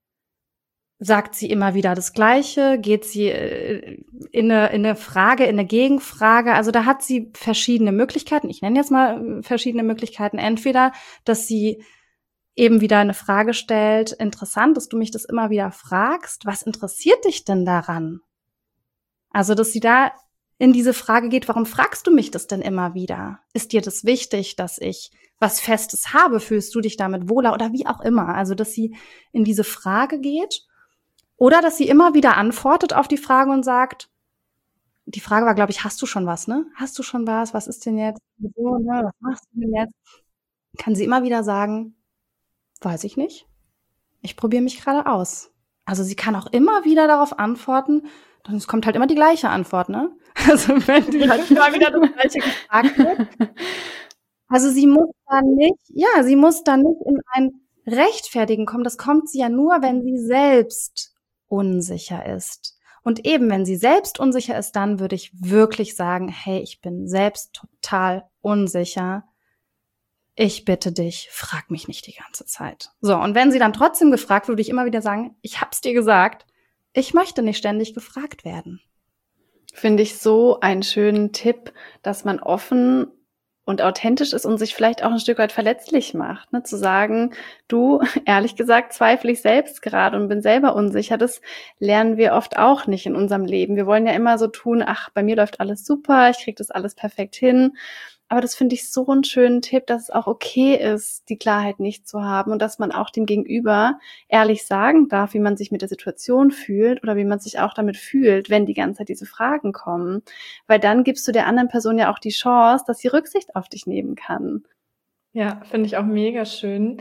A: Sagt sie immer wieder das Gleiche? Geht sie in eine, in eine Frage, in eine Gegenfrage? Also da hat sie verschiedene Möglichkeiten. Ich nenne jetzt mal verschiedene Möglichkeiten. Entweder, dass sie eben wieder eine Frage stellt. Interessant, dass du mich das immer wieder fragst. Was interessiert dich denn daran? Also, dass sie da in diese Frage geht, warum fragst du mich das denn immer wieder? Ist dir das wichtig, dass ich was Festes habe? Fühlst du dich damit wohler oder wie auch immer? Also, dass sie in diese Frage geht oder dass sie immer wieder antwortet auf die Frage und sagt, die Frage war, glaube ich, hast du schon was, ne? Hast du schon was? Was ist denn jetzt? So, ne? Was machst du denn jetzt? Kann sie immer wieder sagen, weiß ich nicht. Ich probiere mich gerade aus. Also sie kann auch immer wieder darauf antworten, dann es kommt halt immer die gleiche Antwort, ne? Also wenn die halt immer wieder das Gleiche gefragt wird. Also sie muss da nicht, ja, sie muss da nicht in ein Rechtfertigen kommen. Das kommt sie ja nur, wenn sie selbst unsicher ist. Und eben, wenn sie selbst unsicher ist, dann würde ich wirklich sagen, hey, ich bin selbst total unsicher. Ich bitte dich, frag mich nicht die ganze Zeit. So, und wenn sie dann trotzdem gefragt wird, würde ich immer wieder sagen, ich hab's dir gesagt, ich möchte nicht ständig gefragt werden.
C: Finde ich so einen schönen Tipp, dass man offen und authentisch ist und sich vielleicht auch ein Stück weit verletzlich macht, ne? Zu sagen, du, ehrlich gesagt, zweifle ich selbst gerade und bin selber unsicher. Das lernen wir oft auch nicht in unserem Leben. Wir wollen ja immer so tun, ach, bei mir läuft alles super, ich kriege das alles perfekt hin. Aber das finde ich so einen schönen Tipp, dass es auch okay ist, die Klarheit nicht zu haben und dass man auch dem Gegenüber ehrlich sagen darf, wie man sich mit der Situation fühlt oder wie man sich auch damit fühlt, wenn die ganze Zeit diese Fragen kommen. Weil dann gibst du der anderen Person ja auch die Chance, dass sie Rücksicht auf dich nehmen kann.
B: Ja, finde ich auch mega schön.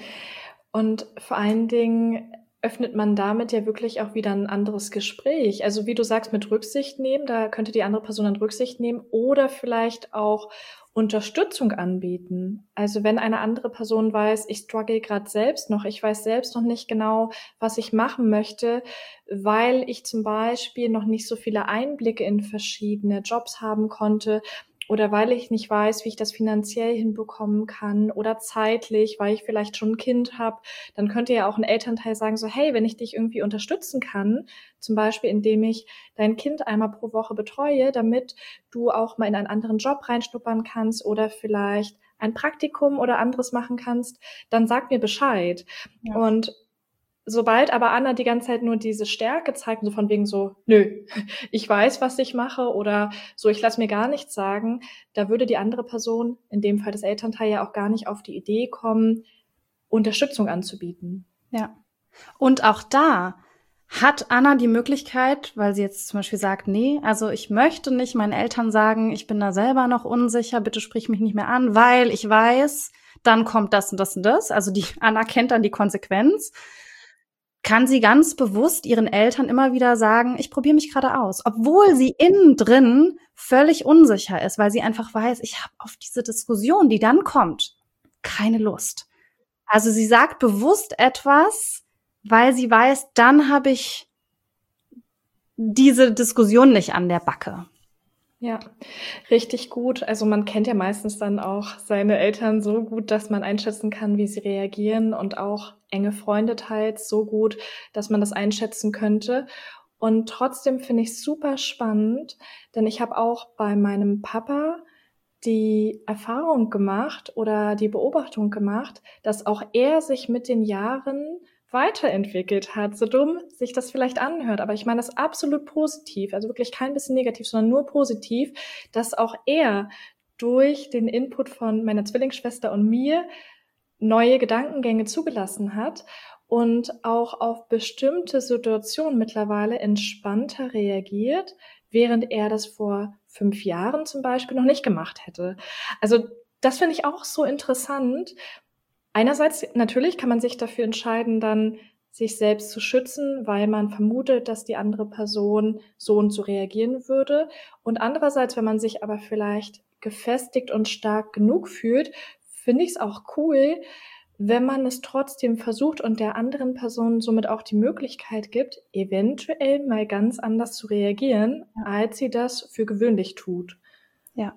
B: Und vor allen Dingen öffnet man damit ja wirklich auch wieder ein anderes Gespräch. Also wie du sagst, mit Rücksicht nehmen, da könnte die andere Person dann Rücksicht nehmen oder vielleicht auch Unterstützung anbieten. Also wenn eine andere Person weiß, ich struggle gerade selbst noch, ich weiß selbst noch nicht genau, was ich machen möchte, weil ich zum Beispiel noch nicht so viele Einblicke in verschiedene Jobs haben konnte oder weil ich nicht weiß, wie ich das finanziell hinbekommen kann oder zeitlich, weil ich vielleicht schon ein Kind habe, dann könnte ja auch ein Elternteil sagen so, hey, wenn ich dich irgendwie unterstützen kann, zum Beispiel indem ich dein Kind einmal pro Woche betreue, damit du auch mal in einen anderen Job reinschnuppern kannst oder vielleicht ein Praktikum oder anderes machen kannst, dann sag mir Bescheid. Ja. Und sobald aber Anna die ganze Zeit nur diese Stärke zeigt, so von wegen so, nö, ich weiß, was ich mache oder so, ich lasse mir gar nichts sagen, da würde die andere Person, in dem Fall das Elternteil, ja auch gar nicht auf die Idee kommen, Unterstützung anzubieten.
A: Ja. Und auch da hat Anna die Möglichkeit, weil sie jetzt zum Beispiel sagt, nee, also ich möchte nicht meinen Eltern sagen, ich bin da selber noch unsicher, bitte sprich mich nicht mehr an, weil ich weiß, dann kommt das und das und das. Also die Anna kennt dann die Konsequenz. Kann sie ganz bewusst ihren Eltern immer wieder sagen, ich probiere mich gerade aus, obwohl sie innen drin völlig unsicher ist, weil sie einfach weiß, ich habe auf diese Diskussion, die dann kommt, keine Lust. Also sie sagt bewusst etwas, weil sie weiß, dann habe ich diese Diskussion nicht an der Backe.
B: Ja, richtig gut. Also man kennt ja meistens dann auch seine Eltern so gut, dass man einschätzen kann, wie sie reagieren und auch enge Freunde teils so gut, dass man das einschätzen könnte. Und trotzdem finde ich es super spannend, denn ich habe auch bei meinem Papa die Erfahrung gemacht oder die Beobachtung gemacht, dass auch er sich mit den Jahren weiterentwickelt hat, so dumm sich das vielleicht anhört. Aber ich meine das absolut positiv, also wirklich kein bisschen negativ, sondern nur positiv, dass auch er durch den Input von meiner Zwillingsschwester und mir neue Gedankengänge zugelassen hat und auch auf bestimmte Situationen mittlerweile entspannter reagiert, während er das vor fünf Jahren zum Beispiel noch nicht gemacht hätte. Also das finde ich auch so interessant. Einerseits natürlich kann man sich dafür entscheiden, dann sich selbst zu schützen, weil man vermutet, dass die andere Person so und so reagieren würde. Und andererseits, wenn man sich aber vielleicht gefestigt und stark genug fühlt, finde ich es auch cool, wenn man es trotzdem versucht und der anderen Person somit auch die Möglichkeit gibt, eventuell mal ganz anders zu reagieren, ja, als sie das für gewöhnlich tut.
A: Ja.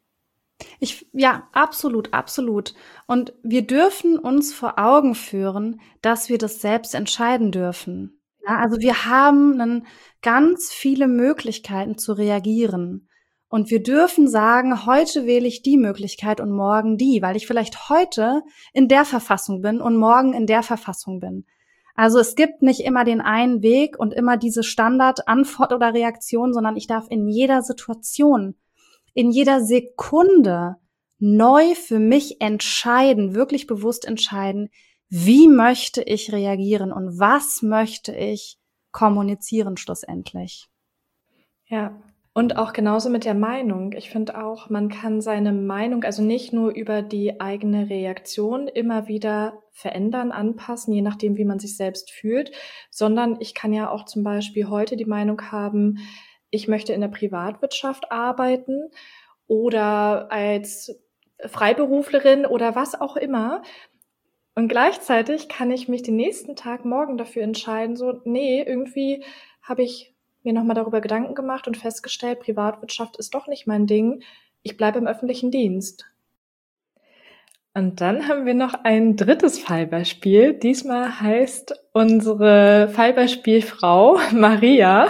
A: Ich, ja, absolut, absolut. Und wir dürfen uns vor Augen führen, dass wir das selbst entscheiden dürfen. Ja, also wir haben dann ganz viele Möglichkeiten zu reagieren. Und wir dürfen sagen, heute wähle ich die Möglichkeit und morgen die, weil ich vielleicht heute in der Verfassung bin und morgen in der Verfassung bin. Also es gibt nicht immer den einen Weg und immer diese Standardantwort oder Reaktion, sondern ich darf in jeder Situation, in jeder Sekunde neu für mich entscheiden, wirklich bewusst entscheiden, wie möchte ich reagieren und was möchte ich kommunizieren schlussendlich.
B: Ja, Und auch genauso mit der Meinung. Ich finde auch, man kann seine Meinung, also nicht nur über die eigene Reaktion immer wieder verändern, anpassen, je nachdem, wie man sich selbst fühlt, sondern ich kann ja auch zum Beispiel heute die Meinung haben, ich möchte in der Privatwirtschaft arbeiten oder als Freiberuflerin oder was auch immer. Und gleichzeitig kann ich mich den nächsten Tag morgen dafür entscheiden, so, nee, irgendwie habe ich mir nochmal darüber Gedanken gemacht und festgestellt, Privatwirtschaft ist doch nicht mein Ding. Ich bleibe im öffentlichen Dienst. Und dann haben wir noch ein drittes Fallbeispiel. Diesmal heißt unsere Fallbeispielfrau Maria.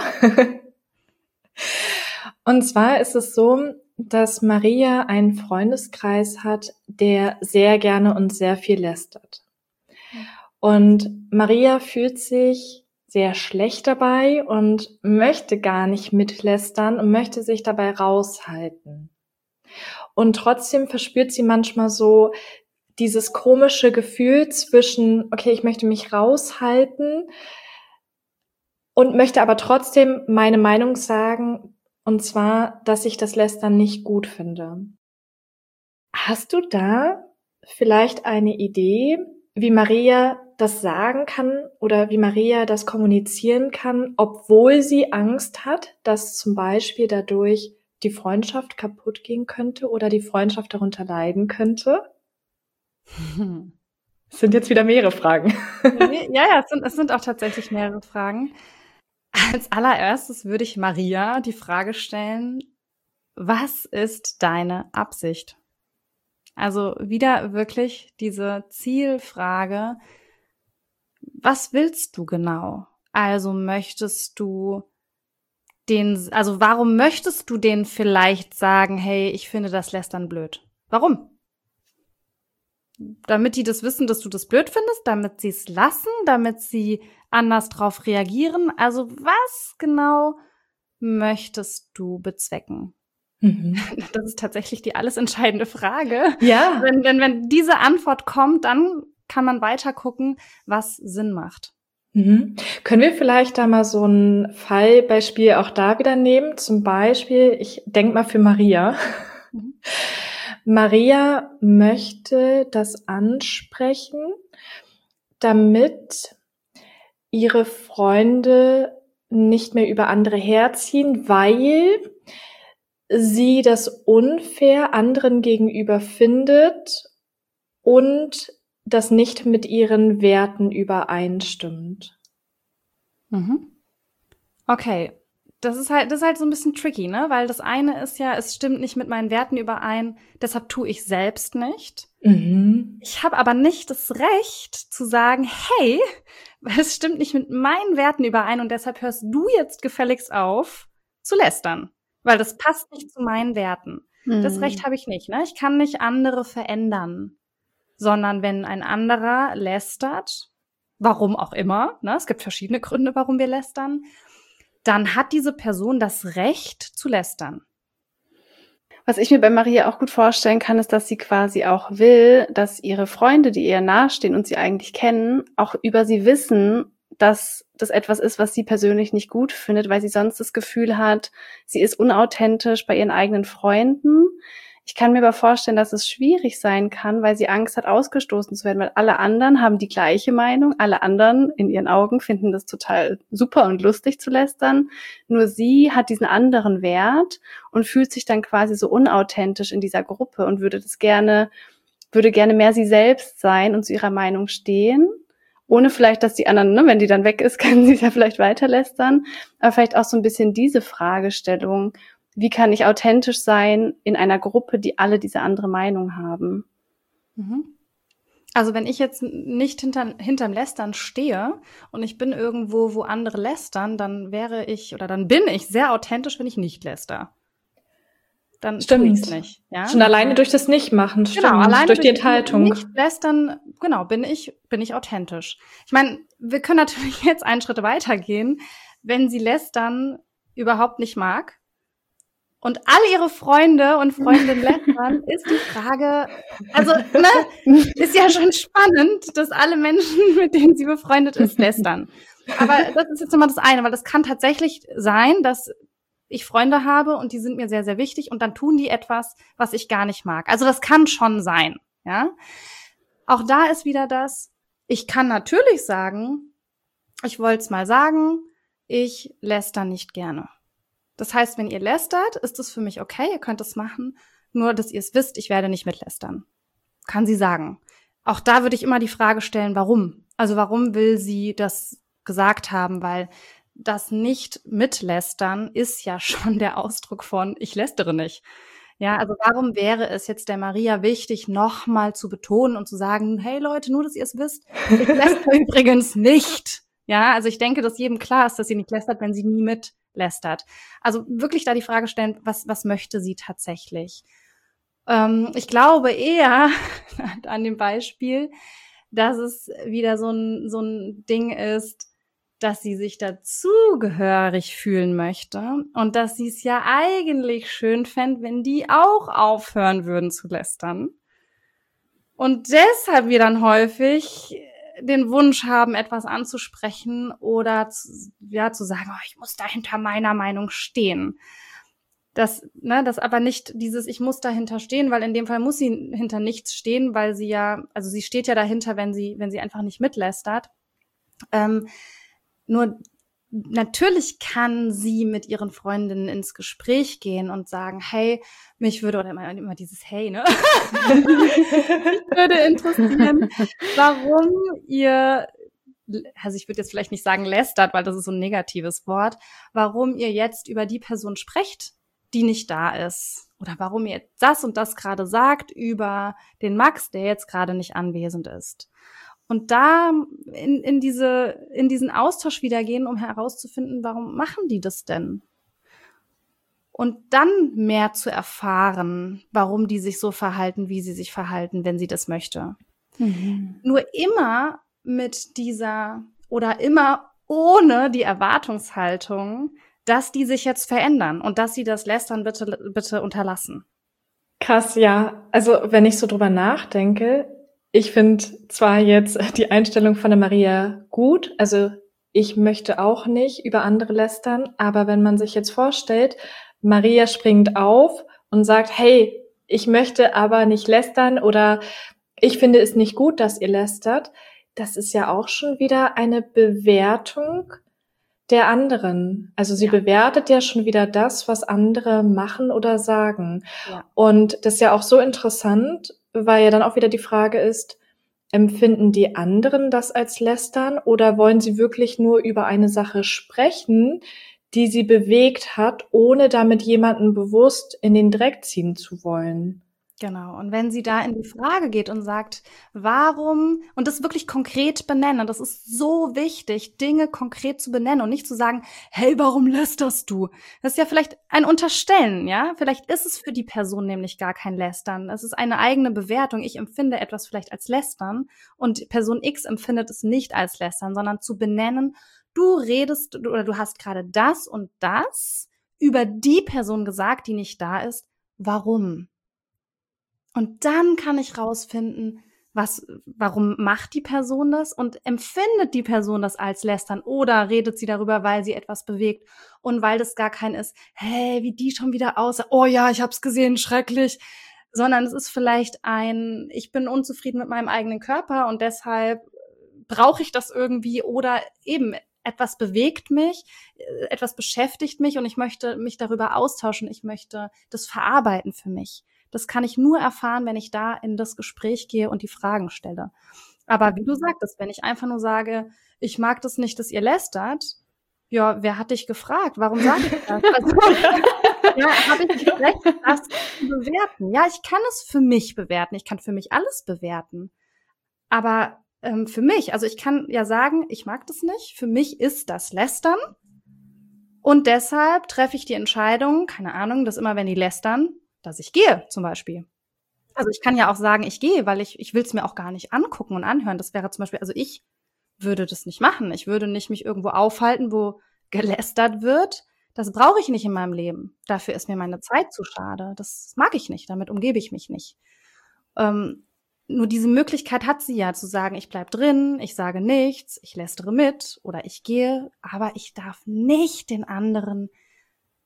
B: Und zwar ist es so, dass Maria einen Freundeskreis hat, der sehr gerne und sehr viel lästert. Und Maria fühlt sich sehr schlecht dabei und möchte gar nicht mitlästern und möchte sich dabei raushalten. Und trotzdem verspürt sie manchmal so dieses komische Gefühl zwischen, okay, ich möchte mich raushalten und möchte aber trotzdem meine Meinung sagen, und zwar, dass ich das Lästern nicht gut finde. Hast du da vielleicht eine Idee, wie Maria das sagen kann oder wie Maria das kommunizieren kann, obwohl sie Angst hat, dass zum Beispiel dadurch die Freundschaft kaputt gehen könnte oder die Freundschaft darunter leiden könnte? Hm. Es sind jetzt wieder mehrere Fragen.
A: Ja, ja, es sind, es sind auch tatsächlich mehrere Fragen. Als allererstes würde ich Maria die Frage stellen, was ist deine Absicht? Also wieder wirklich diese Zielfrage, was willst du genau? Also möchtest du den, also warum möchtest du denen vielleicht sagen, hey, ich finde das Lästern blöd? Warum? Damit die das wissen, dass du das blöd findest, damit sie es lassen, damit sie anders drauf reagieren. Also was genau möchtest du bezwecken? Mhm. Das ist tatsächlich die alles entscheidende Frage.
B: Ja.
A: Wenn, wenn, wenn diese Antwort kommt, dann kann man weiter gucken, was Sinn macht.
B: Mhm. Können wir vielleicht da mal so ein Fallbeispiel auch da wieder nehmen? Zum Beispiel, ich denke mal für Maria. Mhm. Maria möchte das ansprechen, damit ihre Freunde nicht mehr über andere herziehen, weil sie das unfair anderen gegenüber findet und das nicht mit ihren Werten übereinstimmt.
A: Mhm. Okay, das ist halt, das ist halt so ein bisschen tricky, ne? Weil das eine ist ja, es stimmt nicht mit meinen Werten überein, deshalb tue ich selbst nicht. Mhm. Ich habe aber nicht das Recht zu sagen, hey, es stimmt nicht mit meinen Werten überein und deshalb hörst du jetzt gefälligst auf zu lästern, weil das passt nicht zu meinen Werten. Mhm. Das Recht habe ich nicht, ne? Ich kann nicht andere verändern, sondern wenn ein anderer lästert, warum auch immer, ne? Es gibt verschiedene Gründe, warum wir lästern, dann hat diese Person das Recht zu lästern.
C: Was ich mir bei Maria auch gut vorstellen kann, ist, dass sie quasi auch will, dass ihre Freunde, die ihr nahestehen und sie eigentlich kennen, auch über sie wissen, dass das etwas ist, was sie persönlich nicht gut findet, weil sie sonst das Gefühl hat, sie ist unauthentisch bei ihren eigenen Freunden. Ich kann mir aber vorstellen, dass es schwierig sein kann, weil sie Angst hat, ausgestoßen zu werden, weil alle anderen haben die gleiche Meinung, alle anderen in ihren Augen finden das total super und lustig zu lästern. Nur sie hat diesen anderen Wert und fühlt sich dann quasi so unauthentisch in dieser Gruppe und würde das gerne, würde gerne mehr sie selbst sein und zu ihrer Meinung stehen. Ohne vielleicht, dass die anderen, ne, wenn die dann weg ist, können sie es ja vielleicht weiter lästern. Aber vielleicht auch so ein bisschen diese Fragestellung, wie kann ich authentisch sein in einer Gruppe, die alle diese andere Meinung haben?
A: Also wenn ich jetzt nicht hinter, hinterm Lästern stehe und ich bin irgendwo, wo andere lästern, dann wäre ich oder dann bin ich sehr authentisch, wenn ich nicht läster. Dann
B: stimmt.
A: tue ich es nicht. Ja?
B: Schon alleine durch das Nichtmachen, stimmt.
A: Genau, alleine
B: durch,
A: durch
B: die Enthaltung.
A: Nicht lästern, genau, bin ich, bin ich authentisch. Ich meine, wir können natürlich jetzt einen Schritt weitergehen. Wenn sie lästern überhaupt nicht mag, und all ihre Freunde und Freundinnen lästern, ist die Frage, also, ne, ist ja schon spannend, dass alle Menschen, mit denen sie befreundet ist, lästern. Aber das ist jetzt immer das eine, weil das kann tatsächlich sein, dass ich Freunde habe und die sind mir sehr, sehr wichtig und dann tun die etwas, was ich gar nicht mag. Also das kann schon sein, ja. Auch da ist wieder das, ich kann natürlich sagen, ich wollte es mal sagen, ich läster nicht gerne. Das heißt, wenn ihr lästert, ist es für mich okay, ihr könnt es machen, nur dass ihr es wisst, ich werde nicht mitlästern. Kann sie sagen. Auch da würde ich immer die Frage stellen, warum? Also warum will sie das gesagt haben? Weil das Nicht-Mitlästern ist ja schon der Ausdruck von, ich lästere nicht. Ja, also warum wäre es jetzt der Maria wichtig, nochmal zu betonen und zu sagen, hey Leute, nur, dass ihr es wisst, ich lästere übrigens nicht. Ja, also ich denke, dass jedem klar ist, dass sie nicht lästert, wenn sie nie mitlästert. Also wirklich da die Frage stellen, was, was möchte sie tatsächlich? Ähm, ich glaube eher an dem Beispiel, dass es wieder so ein, so ein Ding ist, dass sie sich dazugehörig fühlen möchte und dass sie es ja eigentlich schön fände, wenn die auch aufhören würden zu lästern. Und deshalb wir dann häufig den Wunsch haben, etwas anzusprechen oder zu, ja, zu sagen, oh, ich muss da hinter meiner Meinung stehen. Das, ne, das aber nicht dieses, ich muss dahinter stehen, weil in dem Fall muss sie hinter nichts stehen, weil sie ja, also sie steht ja dahinter, wenn sie, wenn sie einfach nicht mitlästert. Ähm, Nur natürlich kann sie mit ihren Freundinnen ins Gespräch gehen und sagen, hey, mich würde, oder immer, immer dieses Hey, ne? mich würde interessieren, warum ihr, also ich würde jetzt vielleicht nicht sagen lästert, weil das ist so ein negatives Wort, warum ihr jetzt über die Person sprecht, die nicht da ist. Oder warum ihr das und das gerade sagt über den Max, der jetzt gerade nicht anwesend ist. Und da in, in diese, in diesen Austausch wieder gehen, um herauszufinden, warum machen die das denn? Und dann mehr zu erfahren, warum die sich so verhalten, wie sie sich verhalten, wenn sie das möchte. Mhm. Nur immer mit dieser oder immer ohne die Erwartungshaltung, dass die sich jetzt verändern und dass sie das Lästern bitte, bitte unterlassen.
B: Krass, ja. Also wenn ich so drüber nachdenke, ich finde zwar jetzt die Einstellung von der Maria gut, also ich möchte auch nicht über andere lästern, aber wenn man sich jetzt vorstellt, Maria springt auf und sagt, hey, ich möchte aber nicht lästern oder ich finde es nicht gut, dass ihr lästert, das ist ja auch schon wieder eine Bewertung der anderen. Also sie ja. bewertet ja schon wieder das, was andere machen oder sagen. Ja. Und das ist ja auch so interessant, weil ja dann auch wieder die Frage ist, empfinden die anderen das als Lästern oder wollen sie wirklich nur über eine Sache sprechen, die sie bewegt hat, ohne damit jemanden bewusst in den Dreck ziehen zu wollen?
A: Genau. Und wenn sie da in die Frage geht und sagt, warum, und das wirklich konkret benennen, das ist so wichtig, Dinge konkret zu benennen und nicht zu sagen, hey, warum lästerst du? Das ist ja vielleicht ein Unterstellen, ja? Vielleicht ist es für die Person nämlich gar kein Lästern. Es ist eine eigene Bewertung. Ich empfinde etwas vielleicht als Lästern und Person X empfindet es nicht als Lästern, sondern zu benennen, du redest oder du hast gerade das und das über die Person gesagt, die nicht da ist. Warum? Und dann kann ich rausfinden, was, warum macht die Person das und empfindet die Person das als Lästern oder redet sie darüber, weil sie etwas bewegt und weil das gar kein ist, hey, wie die schon wieder aussah, oh ja, ich hab's gesehen, schrecklich, sondern es ist vielleicht ein, ich bin unzufrieden mit meinem eigenen Körper und deshalb brauche ich das irgendwie oder eben etwas bewegt mich, etwas beschäftigt mich und ich möchte mich darüber austauschen, ich möchte das verarbeiten für mich. Das kann ich nur erfahren, wenn ich da in das Gespräch gehe und die Fragen stelle. Aber wie du sagtest, wenn ich einfach nur sage, ich mag das nicht, dass ihr lästert, ja, wer hat dich gefragt? Warum sage ich das? Also, ja, habe ich das Recht, das zu bewerten? Ja, ich kann es für mich bewerten. Ich kann für mich alles bewerten. Aber ähm, für mich, also ich kann ja sagen, ich mag das nicht. Für mich ist das Lästern. Und deshalb treffe ich die Entscheidung, keine Ahnung, dass immer, wenn die lästern, dass ich gehe, zum Beispiel. Also ich kann ja auch sagen, ich gehe, weil ich ich will es mir auch gar nicht angucken und anhören. Das wäre zum Beispiel, also ich würde das nicht machen. Ich würde nicht mich irgendwo aufhalten, wo gelästert wird. Das brauche ich nicht in meinem Leben. Dafür ist mir meine Zeit zu schade. Das mag ich nicht. Damit umgebe ich mich nicht. Ähm, nur diese Möglichkeit hat sie ja, zu sagen, ich bleib drin, ich sage nichts, ich lästere mit oder ich gehe, aber ich darf nicht den anderen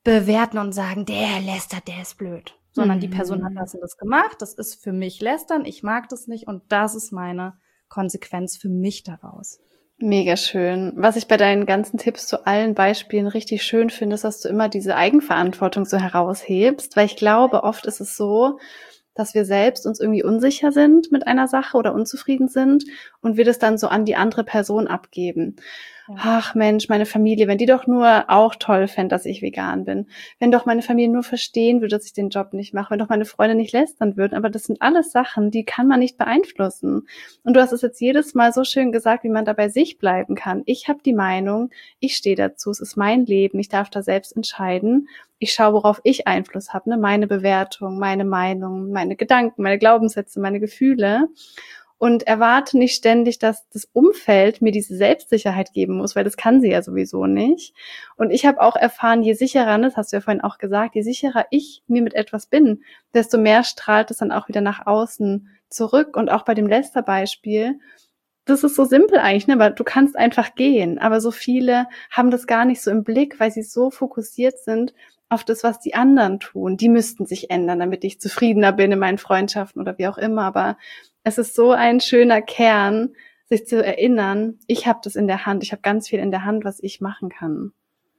A: bewerten und sagen, der lästert, der ist blöd. Sondern
C: Mhm.
A: die Person hat das und das gemacht, das ist für mich lästern, ich mag das nicht und das ist meine Konsequenz für mich daraus.
C: Mega schön. Was ich bei deinen ganzen Tipps zu allen Beispielen richtig schön finde, ist, dass du immer diese Eigenverantwortung so heraushebst, weil ich glaube, oft ist es so, dass wir selbst uns irgendwie unsicher sind mit einer Sache oder unzufrieden sind und wir das dann so an die andere Person abgeben.
A: Ja.
C: Ach Mensch, meine Familie, wenn die doch nur auch toll fände, dass ich vegan bin. Wenn doch meine Familie nur verstehen würde, dass ich den Job nicht mache. Wenn doch meine Freunde nicht lästern würden. Aber das sind alles Sachen, die kann man nicht beeinflussen. Und du hast es jetzt jedes Mal so schön gesagt, wie man da bei sich bleiben kann. Ich habe die Meinung, ich stehe dazu, es ist mein Leben, ich darf da selbst entscheiden. Ich schaue, worauf ich Einfluss habe, ne? Meine Bewertung, meine Meinung, meine Gedanken, meine Glaubenssätze, meine Gefühle. Und erwarte nicht ständig, dass das Umfeld mir diese Selbstsicherheit geben muss, weil das kann sie ja sowieso nicht. Und ich habe auch erfahren, je sicherer, das hast du ja vorhin auch gesagt, je sicherer ich mir mit etwas bin, desto mehr strahlt es dann auch wieder nach außen zurück. Und auch bei dem Lester-Beispiel, das ist so simpel eigentlich, ne? Weil du kannst einfach gehen. Aber so viele haben das gar nicht so im Blick, weil sie so fokussiert sind auf das, was die anderen tun. Die müssten sich ändern, damit ich zufriedener bin in meinen Freundschaften oder wie auch immer. Aber es ist so ein schöner Kern, sich zu erinnern, ich habe das in der Hand, ich habe ganz viel in der Hand, was ich machen kann.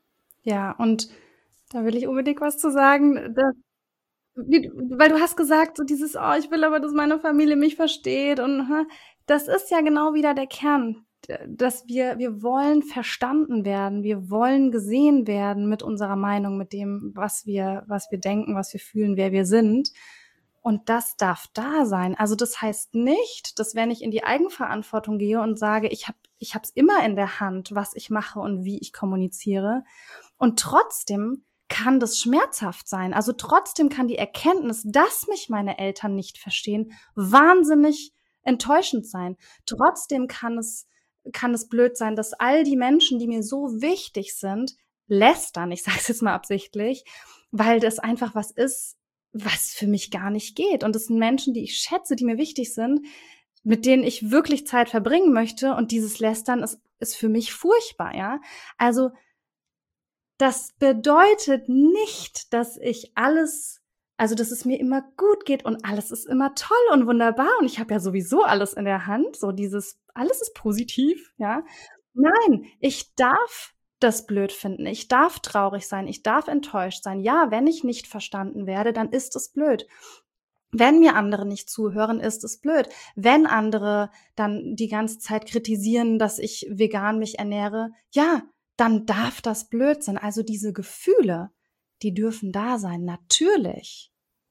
A: Ja, und da will ich unbedingt was zu sagen, dass, wie, weil du hast gesagt, so dieses, oh, ich will aber, dass meine Familie mich versteht und das ist ja genau wieder der Kern, dass wir, wir wollen verstanden werden, wir wollen gesehen werden mit unserer Meinung, mit dem, was wir, was wir denken, was wir fühlen, wer wir sind. Und das darf da sein. Also das heißt nicht, dass wenn ich in die Eigenverantwortung gehe und sage, ich habe ich habe es immer in der Hand, was ich mache und wie ich kommuniziere. Und trotzdem kann das schmerzhaft sein. Also trotzdem kann die Erkenntnis, dass mich meine Eltern nicht verstehen, wahnsinnig enttäuschend sein. Trotzdem kann es kann es blöd sein, dass all die Menschen, die mir so wichtig sind, lästern. Ich sage es jetzt mal absichtlich, weil das einfach was ist, was für mich gar nicht geht. Und das sind Menschen, die ich schätze, die mir wichtig sind, mit denen ich wirklich Zeit verbringen möchte. Und dieses Lästern ist, ist für mich furchtbar, ja. Also, das bedeutet nicht, dass ich alles, also, dass es mir immer gut geht und alles ist immer toll und wunderbar. Und ich habe ja sowieso alles in der Hand. So dieses, alles ist positiv, ja. Nein, ich darf das blöd finden. Ich darf traurig sein. Ich darf enttäuscht sein. Ja, wenn ich nicht verstanden werde, dann ist es blöd. Wenn mir andere nicht zuhören, ist es blöd. Wenn andere dann die ganze Zeit kritisieren, dass ich vegan mich ernähre, ja, dann darf das blöd sein. Also diese Gefühle, die dürfen da sein, natürlich.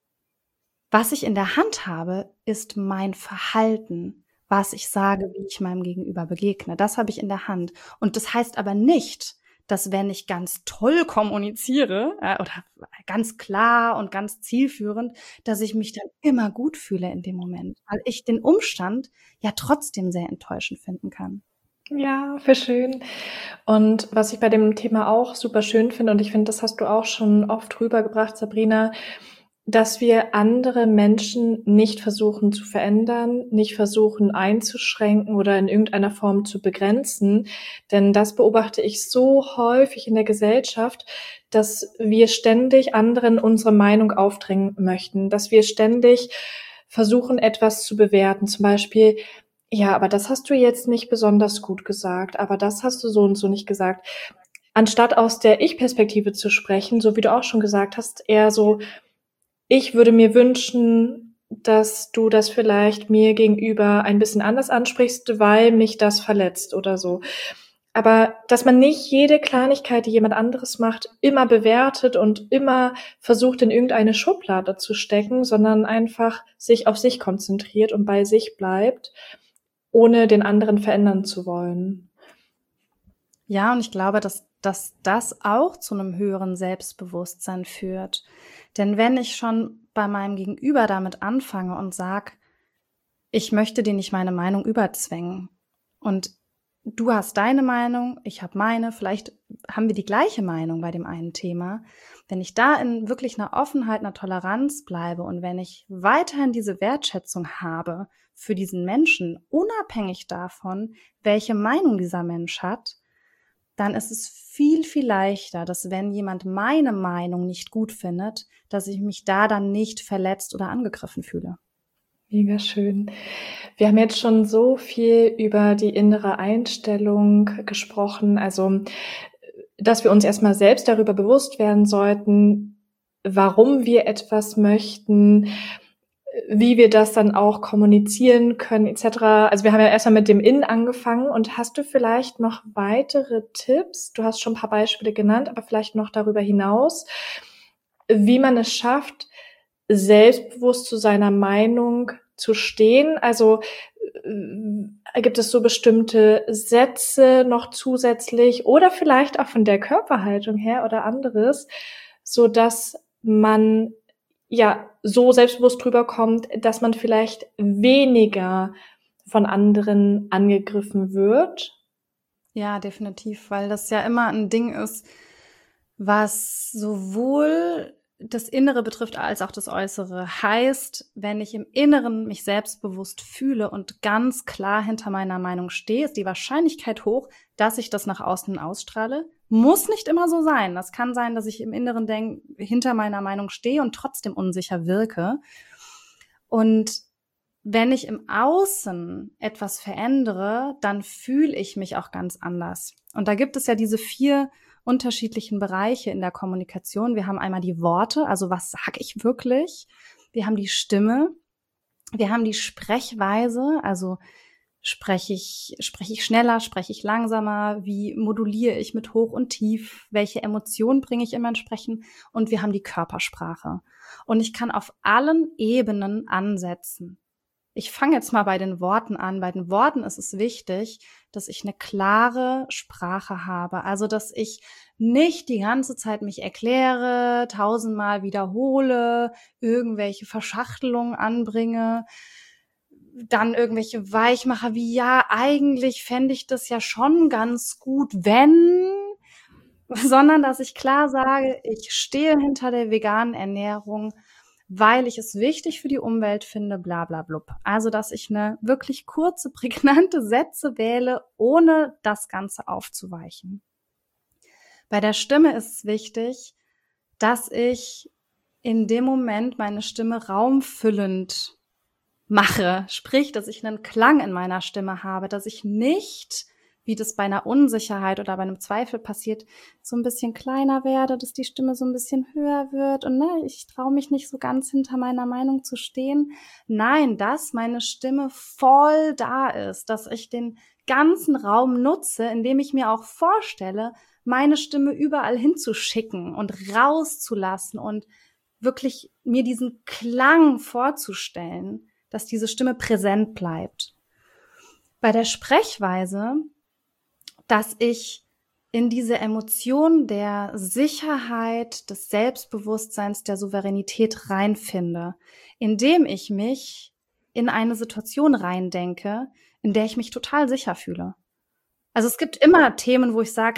A: Was ich in der Hand habe, ist mein Verhalten, was ich sage, wie ich meinem Gegenüber begegne. Das habe ich in der Hand. Und das heißt aber nicht, dass wenn ich ganz toll kommuniziere äh, oder ganz klar und ganz zielführend, dass ich mich dann immer gut fühle in dem Moment, weil ich den Umstand ja trotzdem sehr enttäuschend finden kann.
B: Ja, für schön. Und was ich bei dem Thema auch super schön finde, und ich finde, das hast du auch schon oft rübergebracht, Sabrina, dass wir andere Menschen nicht versuchen zu verändern, nicht versuchen einzuschränken oder in irgendeiner Form zu begrenzen. Denn das beobachte ich so häufig in der Gesellschaft, dass wir ständig anderen unsere Meinung aufdrängen möchten, dass wir ständig versuchen, etwas zu bewerten. Zum Beispiel, ja, aber das hast du jetzt nicht besonders gut gesagt, aber das hast du so und so nicht gesagt. Anstatt aus der Ich-Perspektive zu sprechen, so wie du auch schon gesagt hast, eher so, ich würde mir wünschen, dass du das vielleicht mir gegenüber ein bisschen anders ansprichst, weil mich das verletzt oder so. Aber dass man nicht jede Kleinigkeit, die jemand anderes macht, immer bewertet und immer versucht, in irgendeine Schublade zu stecken, sondern einfach sich auf sich konzentriert und bei sich bleibt, ohne den anderen verändern zu wollen.
A: Ja, und ich glaube, dass, dass das auch zu einem höheren Selbstbewusstsein führt. Denn wenn ich schon bei meinem Gegenüber damit anfange und sage, ich möchte dir nicht meine Meinung überzwängen und du hast deine Meinung, ich habe meine, vielleicht haben wir die gleiche Meinung bei dem einen Thema. Wenn ich da in wirklich einer Offenheit, einer Toleranz bleibe und wenn ich weiterhin diese Wertschätzung habe für diesen Menschen, unabhängig davon, welche Meinung dieser Mensch hat, dann ist es viel, viel leichter, dass wenn jemand meine Meinung nicht gut findet, dass ich mich da dann nicht verletzt oder angegriffen fühle.
B: Mega schön. Wir haben jetzt schon so viel über die innere Einstellung gesprochen, also dass wir uns erstmal selbst darüber bewusst werden sollten, warum wir etwas möchten, wie wir das dann auch kommunizieren können, et cetera. Also wir haben ja erstmal mit dem Innen angefangen und hast du vielleicht noch weitere Tipps? Du hast schon ein paar Beispiele genannt, aber vielleicht noch darüber hinaus, wie man es schafft, selbstbewusst zu seiner Meinung zu stehen. Also äh, gibt es so bestimmte Sätze noch zusätzlich oder vielleicht auch von der Körperhaltung her oder anderes, so dass man ja so selbstbewusst drüber kommt, dass man vielleicht weniger von anderen angegriffen wird?
A: Ja, definitiv, weil das ja immer ein Ding ist, was sowohl das Innere betrifft als auch das Äußere. Heißt, wenn ich im Inneren mich selbstbewusst fühle und ganz klar hinter meiner Meinung stehe, ist die Wahrscheinlichkeit hoch, dass ich das nach außen ausstrahle. Muss nicht immer so sein. Das kann sein, dass ich im Inneren denke, hinter meiner Meinung stehe und trotzdem unsicher wirke. Und wenn ich im Außen etwas verändere, dann fühle ich mich auch ganz anders. Und da gibt es ja diese vier unterschiedlichen Bereiche in der Kommunikation. Wir haben einmal die Worte, also was sage ich wirklich? Wir haben die Stimme, wir haben die Sprechweise, also spreche ich, spreche ich schneller, spreche ich langsamer, wie moduliere ich mit Hoch und Tief, welche Emotionen bringe ich immer entsprechend, und wir haben die Körpersprache. Und ich kann auf allen Ebenen ansetzen. Ich fange jetzt mal bei den Worten an. Bei den Worten ist es wichtig, dass ich eine klare Sprache habe. Also, dass ich nicht die ganze Zeit mich erkläre, tausendmal wiederhole, irgendwelche Verschachtelungen anbringe, dann irgendwelche Weichmacher wie, ja, eigentlich fände ich das ja schon ganz gut, wenn, sondern dass ich klar sage, ich stehe hinter der veganen Ernährung, weil ich es wichtig für die Umwelt finde, bla bla blub. Also, dass ich eine wirklich kurze, prägnante Sätze wähle, ohne das Ganze aufzuweichen. Bei der Stimme ist es wichtig, dass ich in dem Moment meine Stimme raumfüllend mache. Sprich, dass ich einen Klang in meiner Stimme habe, dass ich nicht, wie das bei einer Unsicherheit oder bei einem Zweifel passiert, so ein bisschen kleiner werde, dass die Stimme so ein bisschen höher wird und ne, ich traue mich nicht so ganz hinter meiner Meinung zu stehen. Nein, dass meine Stimme voll da ist, dass ich den ganzen Raum nutze, indem ich mir auch vorstelle, meine Stimme überall hinzuschicken und rauszulassen und wirklich mir diesen Klang vorzustellen, dass diese Stimme präsent bleibt. Bei der Sprechweise, dass ich in diese Emotion der Sicherheit, des Selbstbewusstseins, der Souveränität reinfinde, indem ich mich in eine Situation reindenke, in der ich mich total sicher fühle. Also es gibt immer Themen, wo ich sage,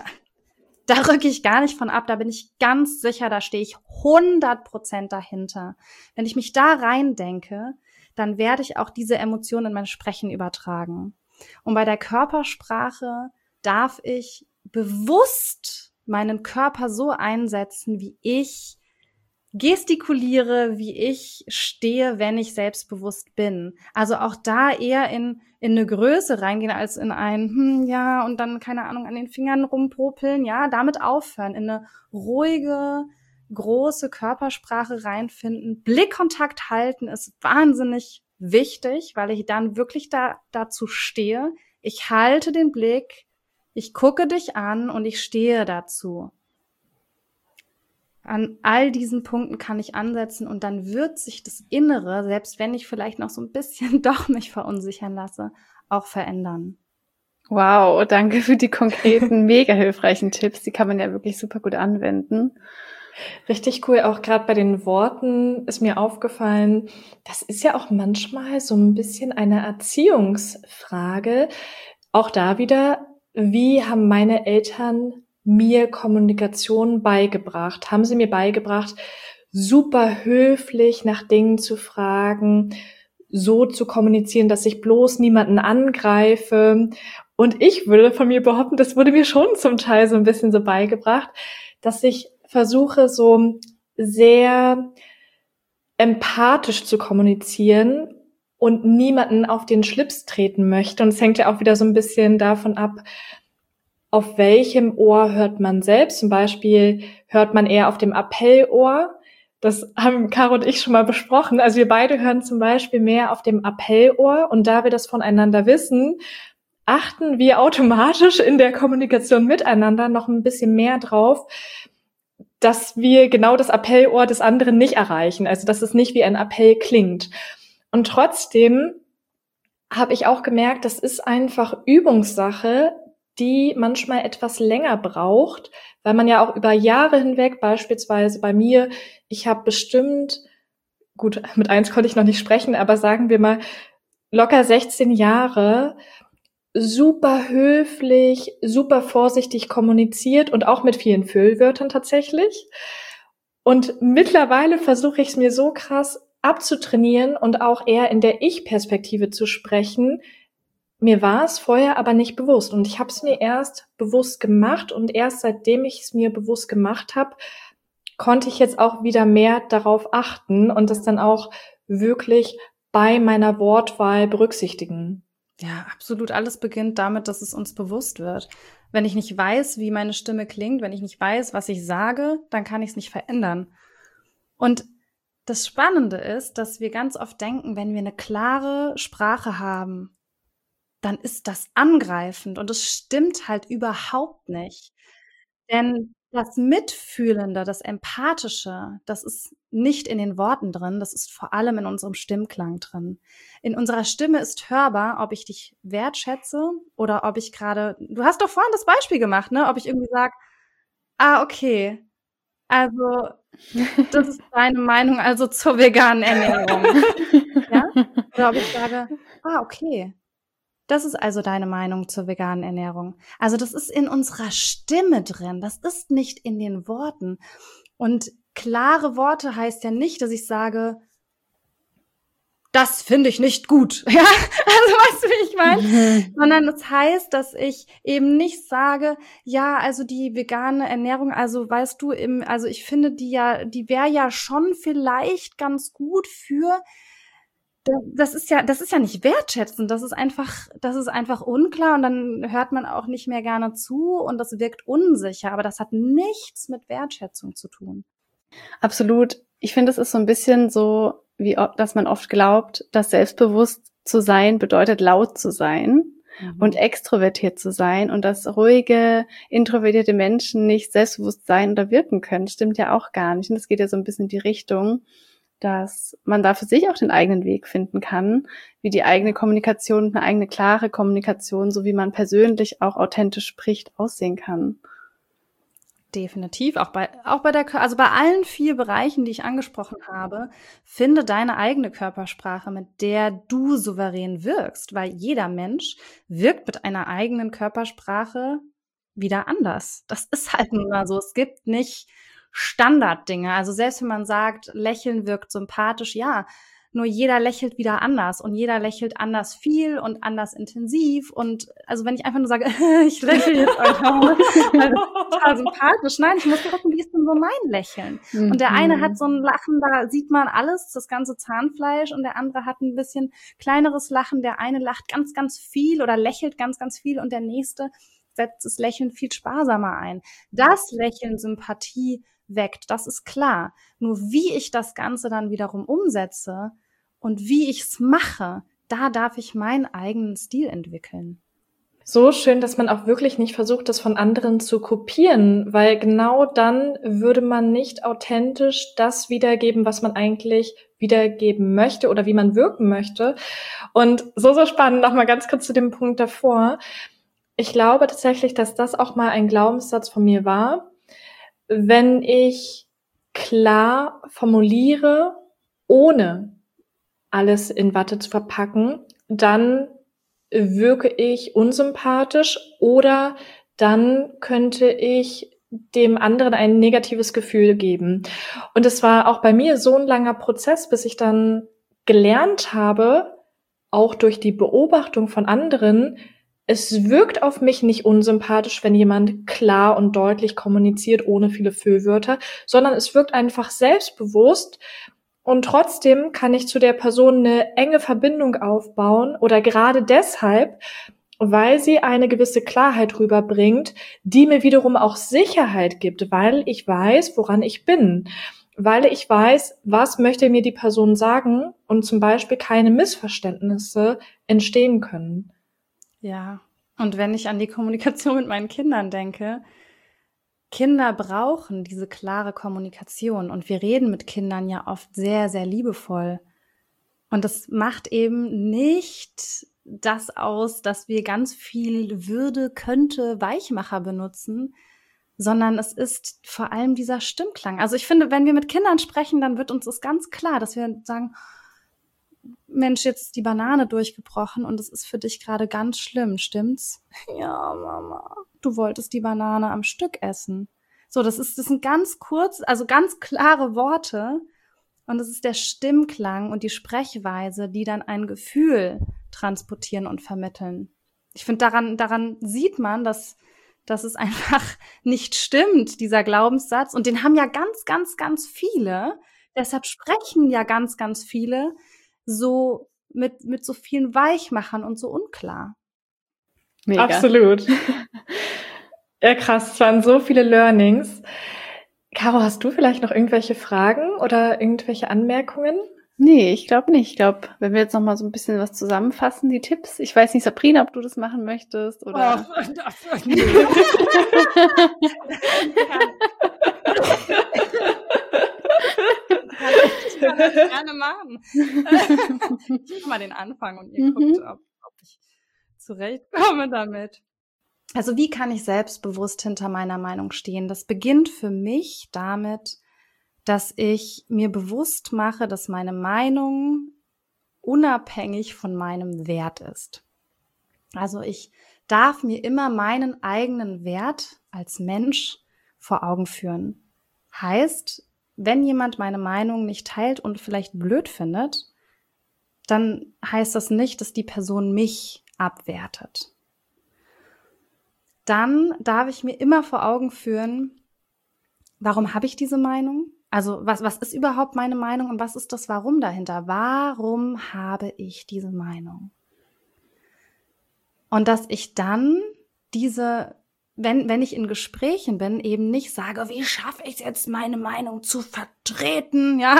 A: da rücke ich gar nicht von ab, da bin ich ganz sicher, da stehe ich hundert Prozent dahinter. Wenn ich mich da reindenke, dann werde ich auch diese Emotionen in mein Sprechen übertragen. Und bei der Körpersprache darf ich bewusst meinen Körper so einsetzen, wie ich gestikuliere, wie ich stehe, wenn ich selbstbewusst bin. Also auch da eher in, in eine Größe reingehen, als in ein, hm, ja, und dann, keine Ahnung, an den Fingern rumpopeln, ja, damit aufhören, in eine ruhige, große Körpersprache reinfinden. Blickkontakt halten ist wahnsinnig wichtig, weil ich dann wirklich da dazu stehe. Ich halte den Blick, ich gucke dich an und ich stehe dazu. An all diesen Punkten kann ich ansetzen und dann wird sich das Innere, selbst wenn ich vielleicht noch so ein bisschen doch mich verunsichern lasse, auch verändern.
C: Wow, danke für die konkreten, mega hilfreichen Tipps. Die kann man ja wirklich super gut anwenden.
B: Richtig cool, auch gerade bei den Worten ist mir aufgefallen, das ist ja auch manchmal so ein bisschen eine Erziehungsfrage. Auch da wieder, wie haben meine Eltern mir Kommunikation beigebracht? Haben sie mir beigebracht, super höflich nach Dingen zu fragen, so zu kommunizieren, dass ich bloß niemanden angreife Und ich würde von mir behaupten, das wurde mir schon zum Teil so ein bisschen so beigebracht, dass ich versuche, so sehr empathisch zu kommunizieren und niemanden auf den Schlips treten möchte. Und es hängt ja auch wieder so ein bisschen davon ab, auf welchem Ohr hört man selbst. Zum Beispiel hört man eher auf dem Appellohr. Das haben Caro und ich schon mal besprochen. Also wir beide hören zum Beispiel mehr auf dem Appellohr. Und da wir das voneinander wissen, achten wir automatisch in der Kommunikation miteinander noch ein bisschen mehr drauf, dass wir genau das Appellohr des anderen nicht erreichen. Also dass es nicht wie ein Appell klingt. Und trotzdem habe ich auch gemerkt, das ist einfach Übungssache, die manchmal etwas länger braucht, weil man ja auch über Jahre hinweg, beispielsweise bei mir, ich habe bestimmt, gut, mit eins konnte ich noch nicht sprechen, aber sagen wir mal locker sechzehn Jahre super höflich, super vorsichtig kommuniziert und auch mit vielen Füllwörtern tatsächlich. Und mittlerweile versuche ich es mir so krass abzutrainieren und auch eher in der Ich-Perspektive zu sprechen. Mir war es vorher aber nicht bewusst und ich habe es mir erst bewusst gemacht und erst seitdem ich es mir bewusst gemacht habe, konnte ich jetzt auch wieder mehr darauf achten und das dann auch wirklich bei meiner Wortwahl berücksichtigen.
A: Ja, absolut. Alles beginnt damit, dass es uns bewusst wird. Wenn ich nicht weiß, wie meine Stimme klingt, wenn ich nicht weiß, was ich sage, dann kann ich es nicht verändern. Und das Spannende ist, dass wir ganz oft denken, wenn wir eine klare Sprache haben, dann ist das angreifend und es stimmt halt überhaupt nicht. Denn das Mitfühlende, das Empathische, das ist nicht in den Worten drin, das ist vor allem in unserem Stimmklang drin. In unserer Stimme ist hörbar, ob ich dich wertschätze oder ob ich gerade, du hast doch vorhin das Beispiel gemacht, ne? Ob ich irgendwie sage, ah, okay, also das ist deine Meinung also zur veganen Ernährung. Ja? Oder ob ich sage, ah, okay, das ist also deine Meinung zur veganen Ernährung. Also das ist in unserer Stimme drin, das ist nicht in den Worten. Und klare Worte heißt ja nicht, dass ich sage, das finde ich nicht gut. Ja, also weißt du, wie ich meine? Mhm. Sondern es heißt, dass ich eben nicht sage, ja, also die vegane Ernährung, also weißt du, im, also ich finde die ja, die wäre ja schon vielleicht ganz gut für, das ist ja, das ist ja nicht wertschätzend, das ist einfach, das ist einfach unklar und dann hört man auch nicht mehr gerne zu und das wirkt unsicher, aber das hat nichts mit Wertschätzung zu tun.
C: Absolut. Ich finde, es ist so ein bisschen so, wie dass man oft glaubt, dass selbstbewusst zu sein bedeutet, laut zu sein mhm. und extrovertiert zu sein und dass ruhige, introvertierte Menschen nicht selbstbewusst sein oder wirken können. Das stimmt ja auch gar nicht. Und das geht ja so ein bisschen in die Richtung, dass man da für sich auch den eigenen Weg finden kann, wie die eigene Kommunikation, eine eigene klare Kommunikation, so wie man persönlich auch authentisch spricht, aussehen kann.
A: Definitiv, auch bei, auch bei der, also bei allen vier Bereichen, die ich angesprochen habe, finde deine eigene Körpersprache, mit der du souverän wirkst, weil jeder Mensch wirkt mit einer eigenen Körpersprache wieder anders. Das ist halt nun mal so. Es gibt nicht Standarddinge. Also selbst wenn man sagt, Lächeln wirkt sympathisch, ja, nur jeder lächelt wieder anders und jeder lächelt anders viel und anders intensiv und also wenn ich einfach nur sage, ich lächle jetzt einfach, also total sympathisch, nein, ich muss gucken, wie ist denn so mein Lächeln? Mhm. Und der eine hat so ein Lachen, da sieht man alles, das ganze Zahnfleisch und der andere hat ein bisschen kleineres Lachen, der eine lacht ganz, ganz viel oder lächelt ganz, ganz viel und der nächste setzt das Lächeln viel sparsamer ein. Das Lächeln Sympathie weckt, das ist klar. Nur wie ich das Ganze dann wiederum umsetze und wie ich es mache, da darf ich meinen eigenen Stil entwickeln.
B: So schön, dass man auch wirklich nicht versucht, das von anderen zu kopieren, weil genau dann würde man nicht authentisch das wiedergeben, was man eigentlich wiedergeben möchte oder wie man wirken möchte. Und so, so spannend, nochmal ganz kurz zu dem Punkt davor. Ich glaube tatsächlich, dass das auch mal ein Glaubenssatz von mir war. Wenn ich klar formuliere, ohne alles in Watte zu verpacken, dann wirke ich unsympathisch oder dann könnte ich dem anderen ein negatives Gefühl geben. Und es war auch bei mir so ein langer Prozess, bis ich dann gelernt habe, auch durch die Beobachtung von anderen, es wirkt auf mich nicht unsympathisch, wenn jemand klar und deutlich kommuniziert, ohne viele Füllwörter, sondern es wirkt einfach selbstbewusst und trotzdem kann ich zu der Person eine enge Verbindung aufbauen oder gerade deshalb, weil sie eine gewisse Klarheit rüberbringt, die mir wiederum auch Sicherheit gibt, weil ich weiß, woran ich bin. Weil ich weiß, was möchte mir die Person sagen und zum Beispiel keine Missverständnisse entstehen können.
A: Ja, und wenn ich an die Kommunikation mit meinen Kindern denke, Kinder brauchen diese klare Kommunikation und wir reden mit Kindern ja oft sehr, sehr liebevoll. Und das macht eben nicht das aus, dass wir ganz viel Würde, könnte, Weichmacher benutzen, sondern es ist vor allem dieser Stimmklang. Also ich finde, wenn wir mit Kindern sprechen, dann wird uns das ganz klar, dass wir sagen, Mensch, jetzt ist die Banane durchgebrochen und es ist für dich gerade ganz schlimm, stimmt's? Ja, Mama, du wolltest die Banane am Stück essen. So, das ist, das sind ganz kurz, also ganz klare Worte und es ist der Stimmklang und die Sprechweise, die dann ein Gefühl transportieren und vermitteln. Ich finde, daran, daran sieht man, dass dass es einfach nicht stimmt, dieser Glaubenssatz. Und den haben ja ganz, ganz, ganz viele. Deshalb sprechen ja ganz, ganz viele so mit, mit so vielen Weichmachern und so unklar.
B: Mega. Absolut. Ja, krass. Es waren so viele Learnings. Caro, hast du vielleicht noch irgendwelche Fragen oder irgendwelche Anmerkungen?
C: Nee, ich glaube nicht. Ich glaube, wenn wir jetzt noch mal so ein bisschen was zusammenfassen, die Tipps. Ich weiß nicht, Sabrina, ob du das machen möchtest oder. Oh, das, nee.
A: Ich kann das gerne machen. Ich mache mal den Anfang und ihr mhm. guckt, ob, ob ich zurechtkomme damit. Also wie kann ich selbstbewusst hinter meiner Meinung stehen? Das beginnt für mich damit, dass ich mir bewusst mache, dass meine Meinung unabhängig von meinem Wert ist. Also ich darf mir immer meinen eigenen Wert als Mensch vor Augen führen. Heißt, wenn jemand meine Meinung nicht teilt und vielleicht blöd findet, dann heißt das nicht, dass die Person mich abwertet. Dann darf ich mir immer vor Augen führen, warum habe ich diese Meinung? Also was, was ist überhaupt meine Meinung und was ist das Warum dahinter? Warum habe ich diese Meinung? Und dass ich dann diese, wenn, wenn ich in Gesprächen bin, eben nicht sage, wie schaffe ich es jetzt, meine Meinung zu vertreten, ja?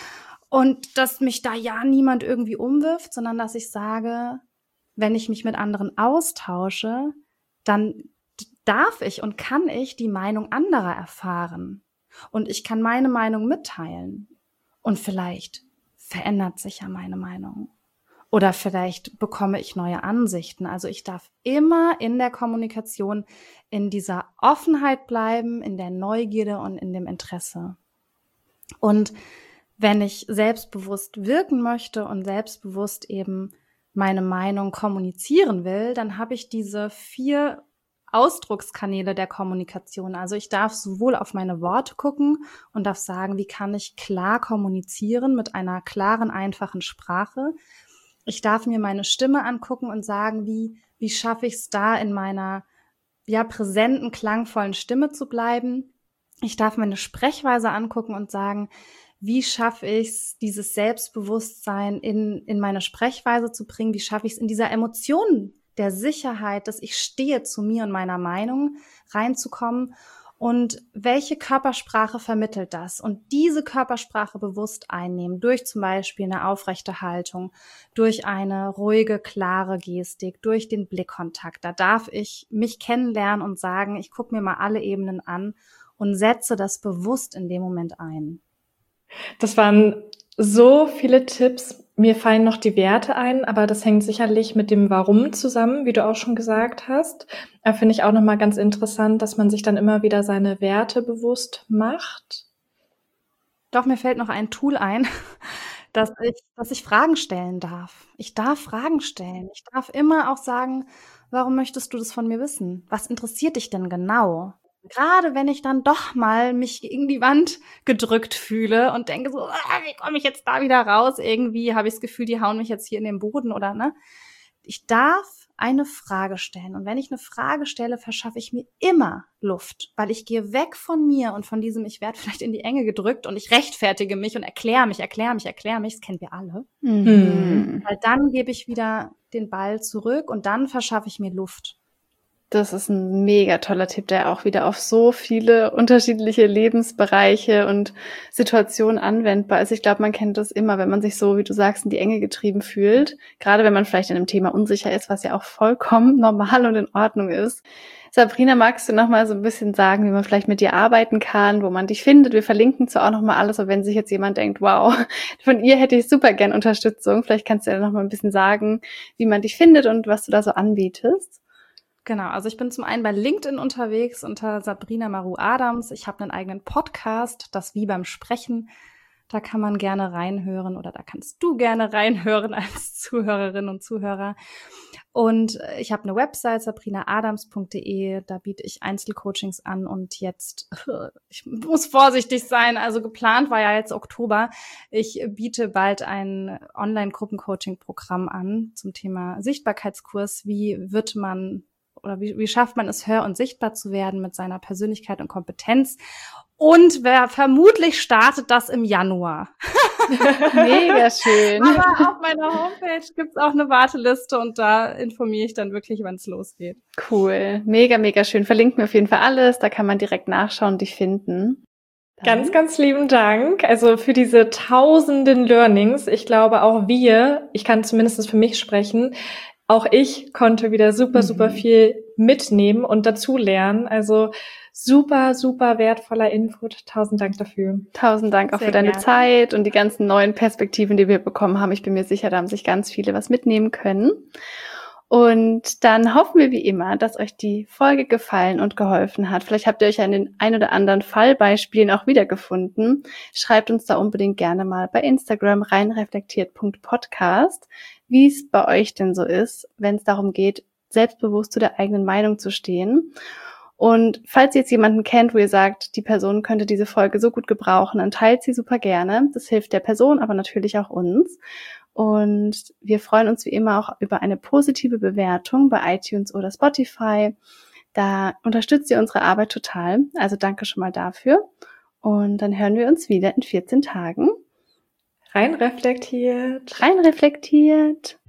A: Und dass mich da ja niemand irgendwie umwirft, sondern dass ich sage, wenn ich mich mit anderen austausche, dann darf ich und kann ich die Meinung anderer erfahren. Und ich kann meine Meinung mitteilen. Und vielleicht verändert sich ja meine Meinung. Oder vielleicht bekomme ich neue Ansichten. Also ich darf immer in der Kommunikation in dieser Offenheit bleiben, in der Neugierde und in dem Interesse. Und wenn ich selbstbewusst wirken möchte und selbstbewusst eben meine Meinung kommunizieren will, dann habe ich diese vier Ausdruckskanäle der Kommunikation. Also ich darf sowohl auf meine Worte gucken und darf sagen, wie kann ich klar kommunizieren mit einer klaren, einfachen Sprache. Ich darf mir meine Stimme angucken und sagen, wie, wie schaffe ich es da in meiner ja, präsenten, klangvollen Stimme zu bleiben. Ich darf meine Sprechweise angucken und sagen, wie schaffe ich es, dieses Selbstbewusstsein in, in meine Sprechweise zu bringen? Wie schaffe ich es, in dieser Emotion der Sicherheit, dass ich stehe zu mir und meiner Meinung reinzukommen? Und welche Körpersprache vermittelt das? Und diese Körpersprache bewusst einnehmen, durch zum Beispiel eine aufrechte Haltung, durch eine ruhige, klare Gestik, durch den Blickkontakt. Da darf ich mich kennenlernen und sagen, ich gucke mir mal alle Ebenen an und setze das bewusst in dem Moment ein.
B: Das waren so viele Tipps. Mir fallen noch die Werte ein, aber das hängt sicherlich mit dem Warum zusammen, wie du auch schon gesagt hast. Da finde ich auch nochmal ganz interessant, dass man sich dann immer wieder seine Werte bewusst macht.
A: Doch, mir fällt noch ein Tool ein, dass ich, dass ich Fragen stellen darf. Ich darf Fragen stellen. Ich darf immer auch sagen, warum möchtest du das von mir wissen? Was interessiert dich denn genau? Gerade wenn ich dann doch mal mich gegen die Wand gedrückt fühle und denke so, ah, wie komme ich jetzt da wieder raus? Irgendwie habe ich das Gefühl, die hauen mich jetzt hier in den Boden oder ne? Ich darf eine Frage stellen. Und wenn ich eine Frage stelle, verschaffe ich mir immer Luft, weil ich gehe weg von mir und von diesem, ich werde vielleicht in die Enge gedrückt und ich rechtfertige mich und erkläre mich, erkläre mich, erkläre mich, das kennen wir alle.
C: Mhm.
A: Weil dann gebe ich wieder den Ball zurück und dann verschaffe ich mir Luft.
C: Das ist ein mega toller Tipp, der auch wieder auf so viele unterschiedliche Lebensbereiche und Situationen anwendbar ist. Ich glaube, man kennt das immer, wenn man sich so, wie du sagst, in die Enge getrieben fühlt. Gerade wenn man vielleicht in einem Thema unsicher ist, was ja auch vollkommen normal und in Ordnung ist. Sabrina, magst du noch mal so ein bisschen sagen, wie man vielleicht mit dir arbeiten kann, wo man dich findet? Wir verlinken zwar auch noch mal alles, aber wenn sich jetzt jemand denkt, wow, von ihr hätte ich super gern Unterstützung, vielleicht kannst du ja noch mal ein bisschen sagen, wie man dich findet und was du da so anbietest.
A: Genau, also ich bin zum einen bei LinkedIn unterwegs unter Sabrina Maru Adams. Ich habe einen eigenen Podcast, das Wie beim Sprechen. Da kann man gerne reinhören oder da kannst du gerne reinhören als Zuhörerin und Zuhörer. Und ich habe eine Website, sabrina adams punkt de, da biete ich Einzelcoachings an und jetzt, ich muss vorsichtig sein, also geplant war ja jetzt Oktober. Ich biete bald ein Online-Gruppen-Coaching-Programm an zum Thema Sichtbarkeitskurs. Wie wird man oder wie, wie schafft man es, hör- und sichtbar zu werden mit seiner Persönlichkeit und Kompetenz? Und wer vermutlich startet das im Januar.
C: Mega schön.
A: Aber auf meiner Homepage gibt's auch eine Warteliste und da informiere ich dann wirklich, wann es losgeht.
C: Cool. Mega, mega schön. Verlinkt mir auf jeden Fall alles. Da kann man direkt nachschauen und dich finden. Dann.
B: Ganz, ganz lieben Dank. Also für diese tausenden Learnings. Ich glaube auch wir, ich kann zumindest für mich sprechen, auch ich konnte wieder super, mhm. super viel mitnehmen und dazulernen. Also super, super wertvoller Input. Tausend Dank dafür.
C: Tausend Dank auch
A: Sehr
C: für deine
A: gerne.
C: Zeit und die ganzen neuen Perspektiven, die wir bekommen haben. Ich bin mir sicher, da haben sich ganz viele was mitnehmen können. Und dann hoffen wir wie immer, dass euch die Folge gefallen und geholfen hat. Vielleicht habt ihr euch an den ein oder anderen Fallbeispielen auch wiedergefunden. Schreibt uns da unbedingt gerne mal bei Instagram reinreflektiert punkt podcast, wie es bei euch denn so ist, wenn es darum geht, selbstbewusst zu der eigenen Meinung zu stehen. Und falls ihr jetzt jemanden kennt, wo ihr sagt, die Person könnte diese Folge so gut gebrauchen, dann teilt sie super gerne. Das hilft der Person, aber natürlich auch uns. Und wir freuen uns wie immer auch über eine positive Bewertung bei iTunes oder Spotify. Da unterstützt ihr unsere Arbeit total. Also danke schon mal dafür. Und dann hören wir uns wieder in vierzehn Tagen.
B: Rein reflektiert.
C: Rein reflektiert.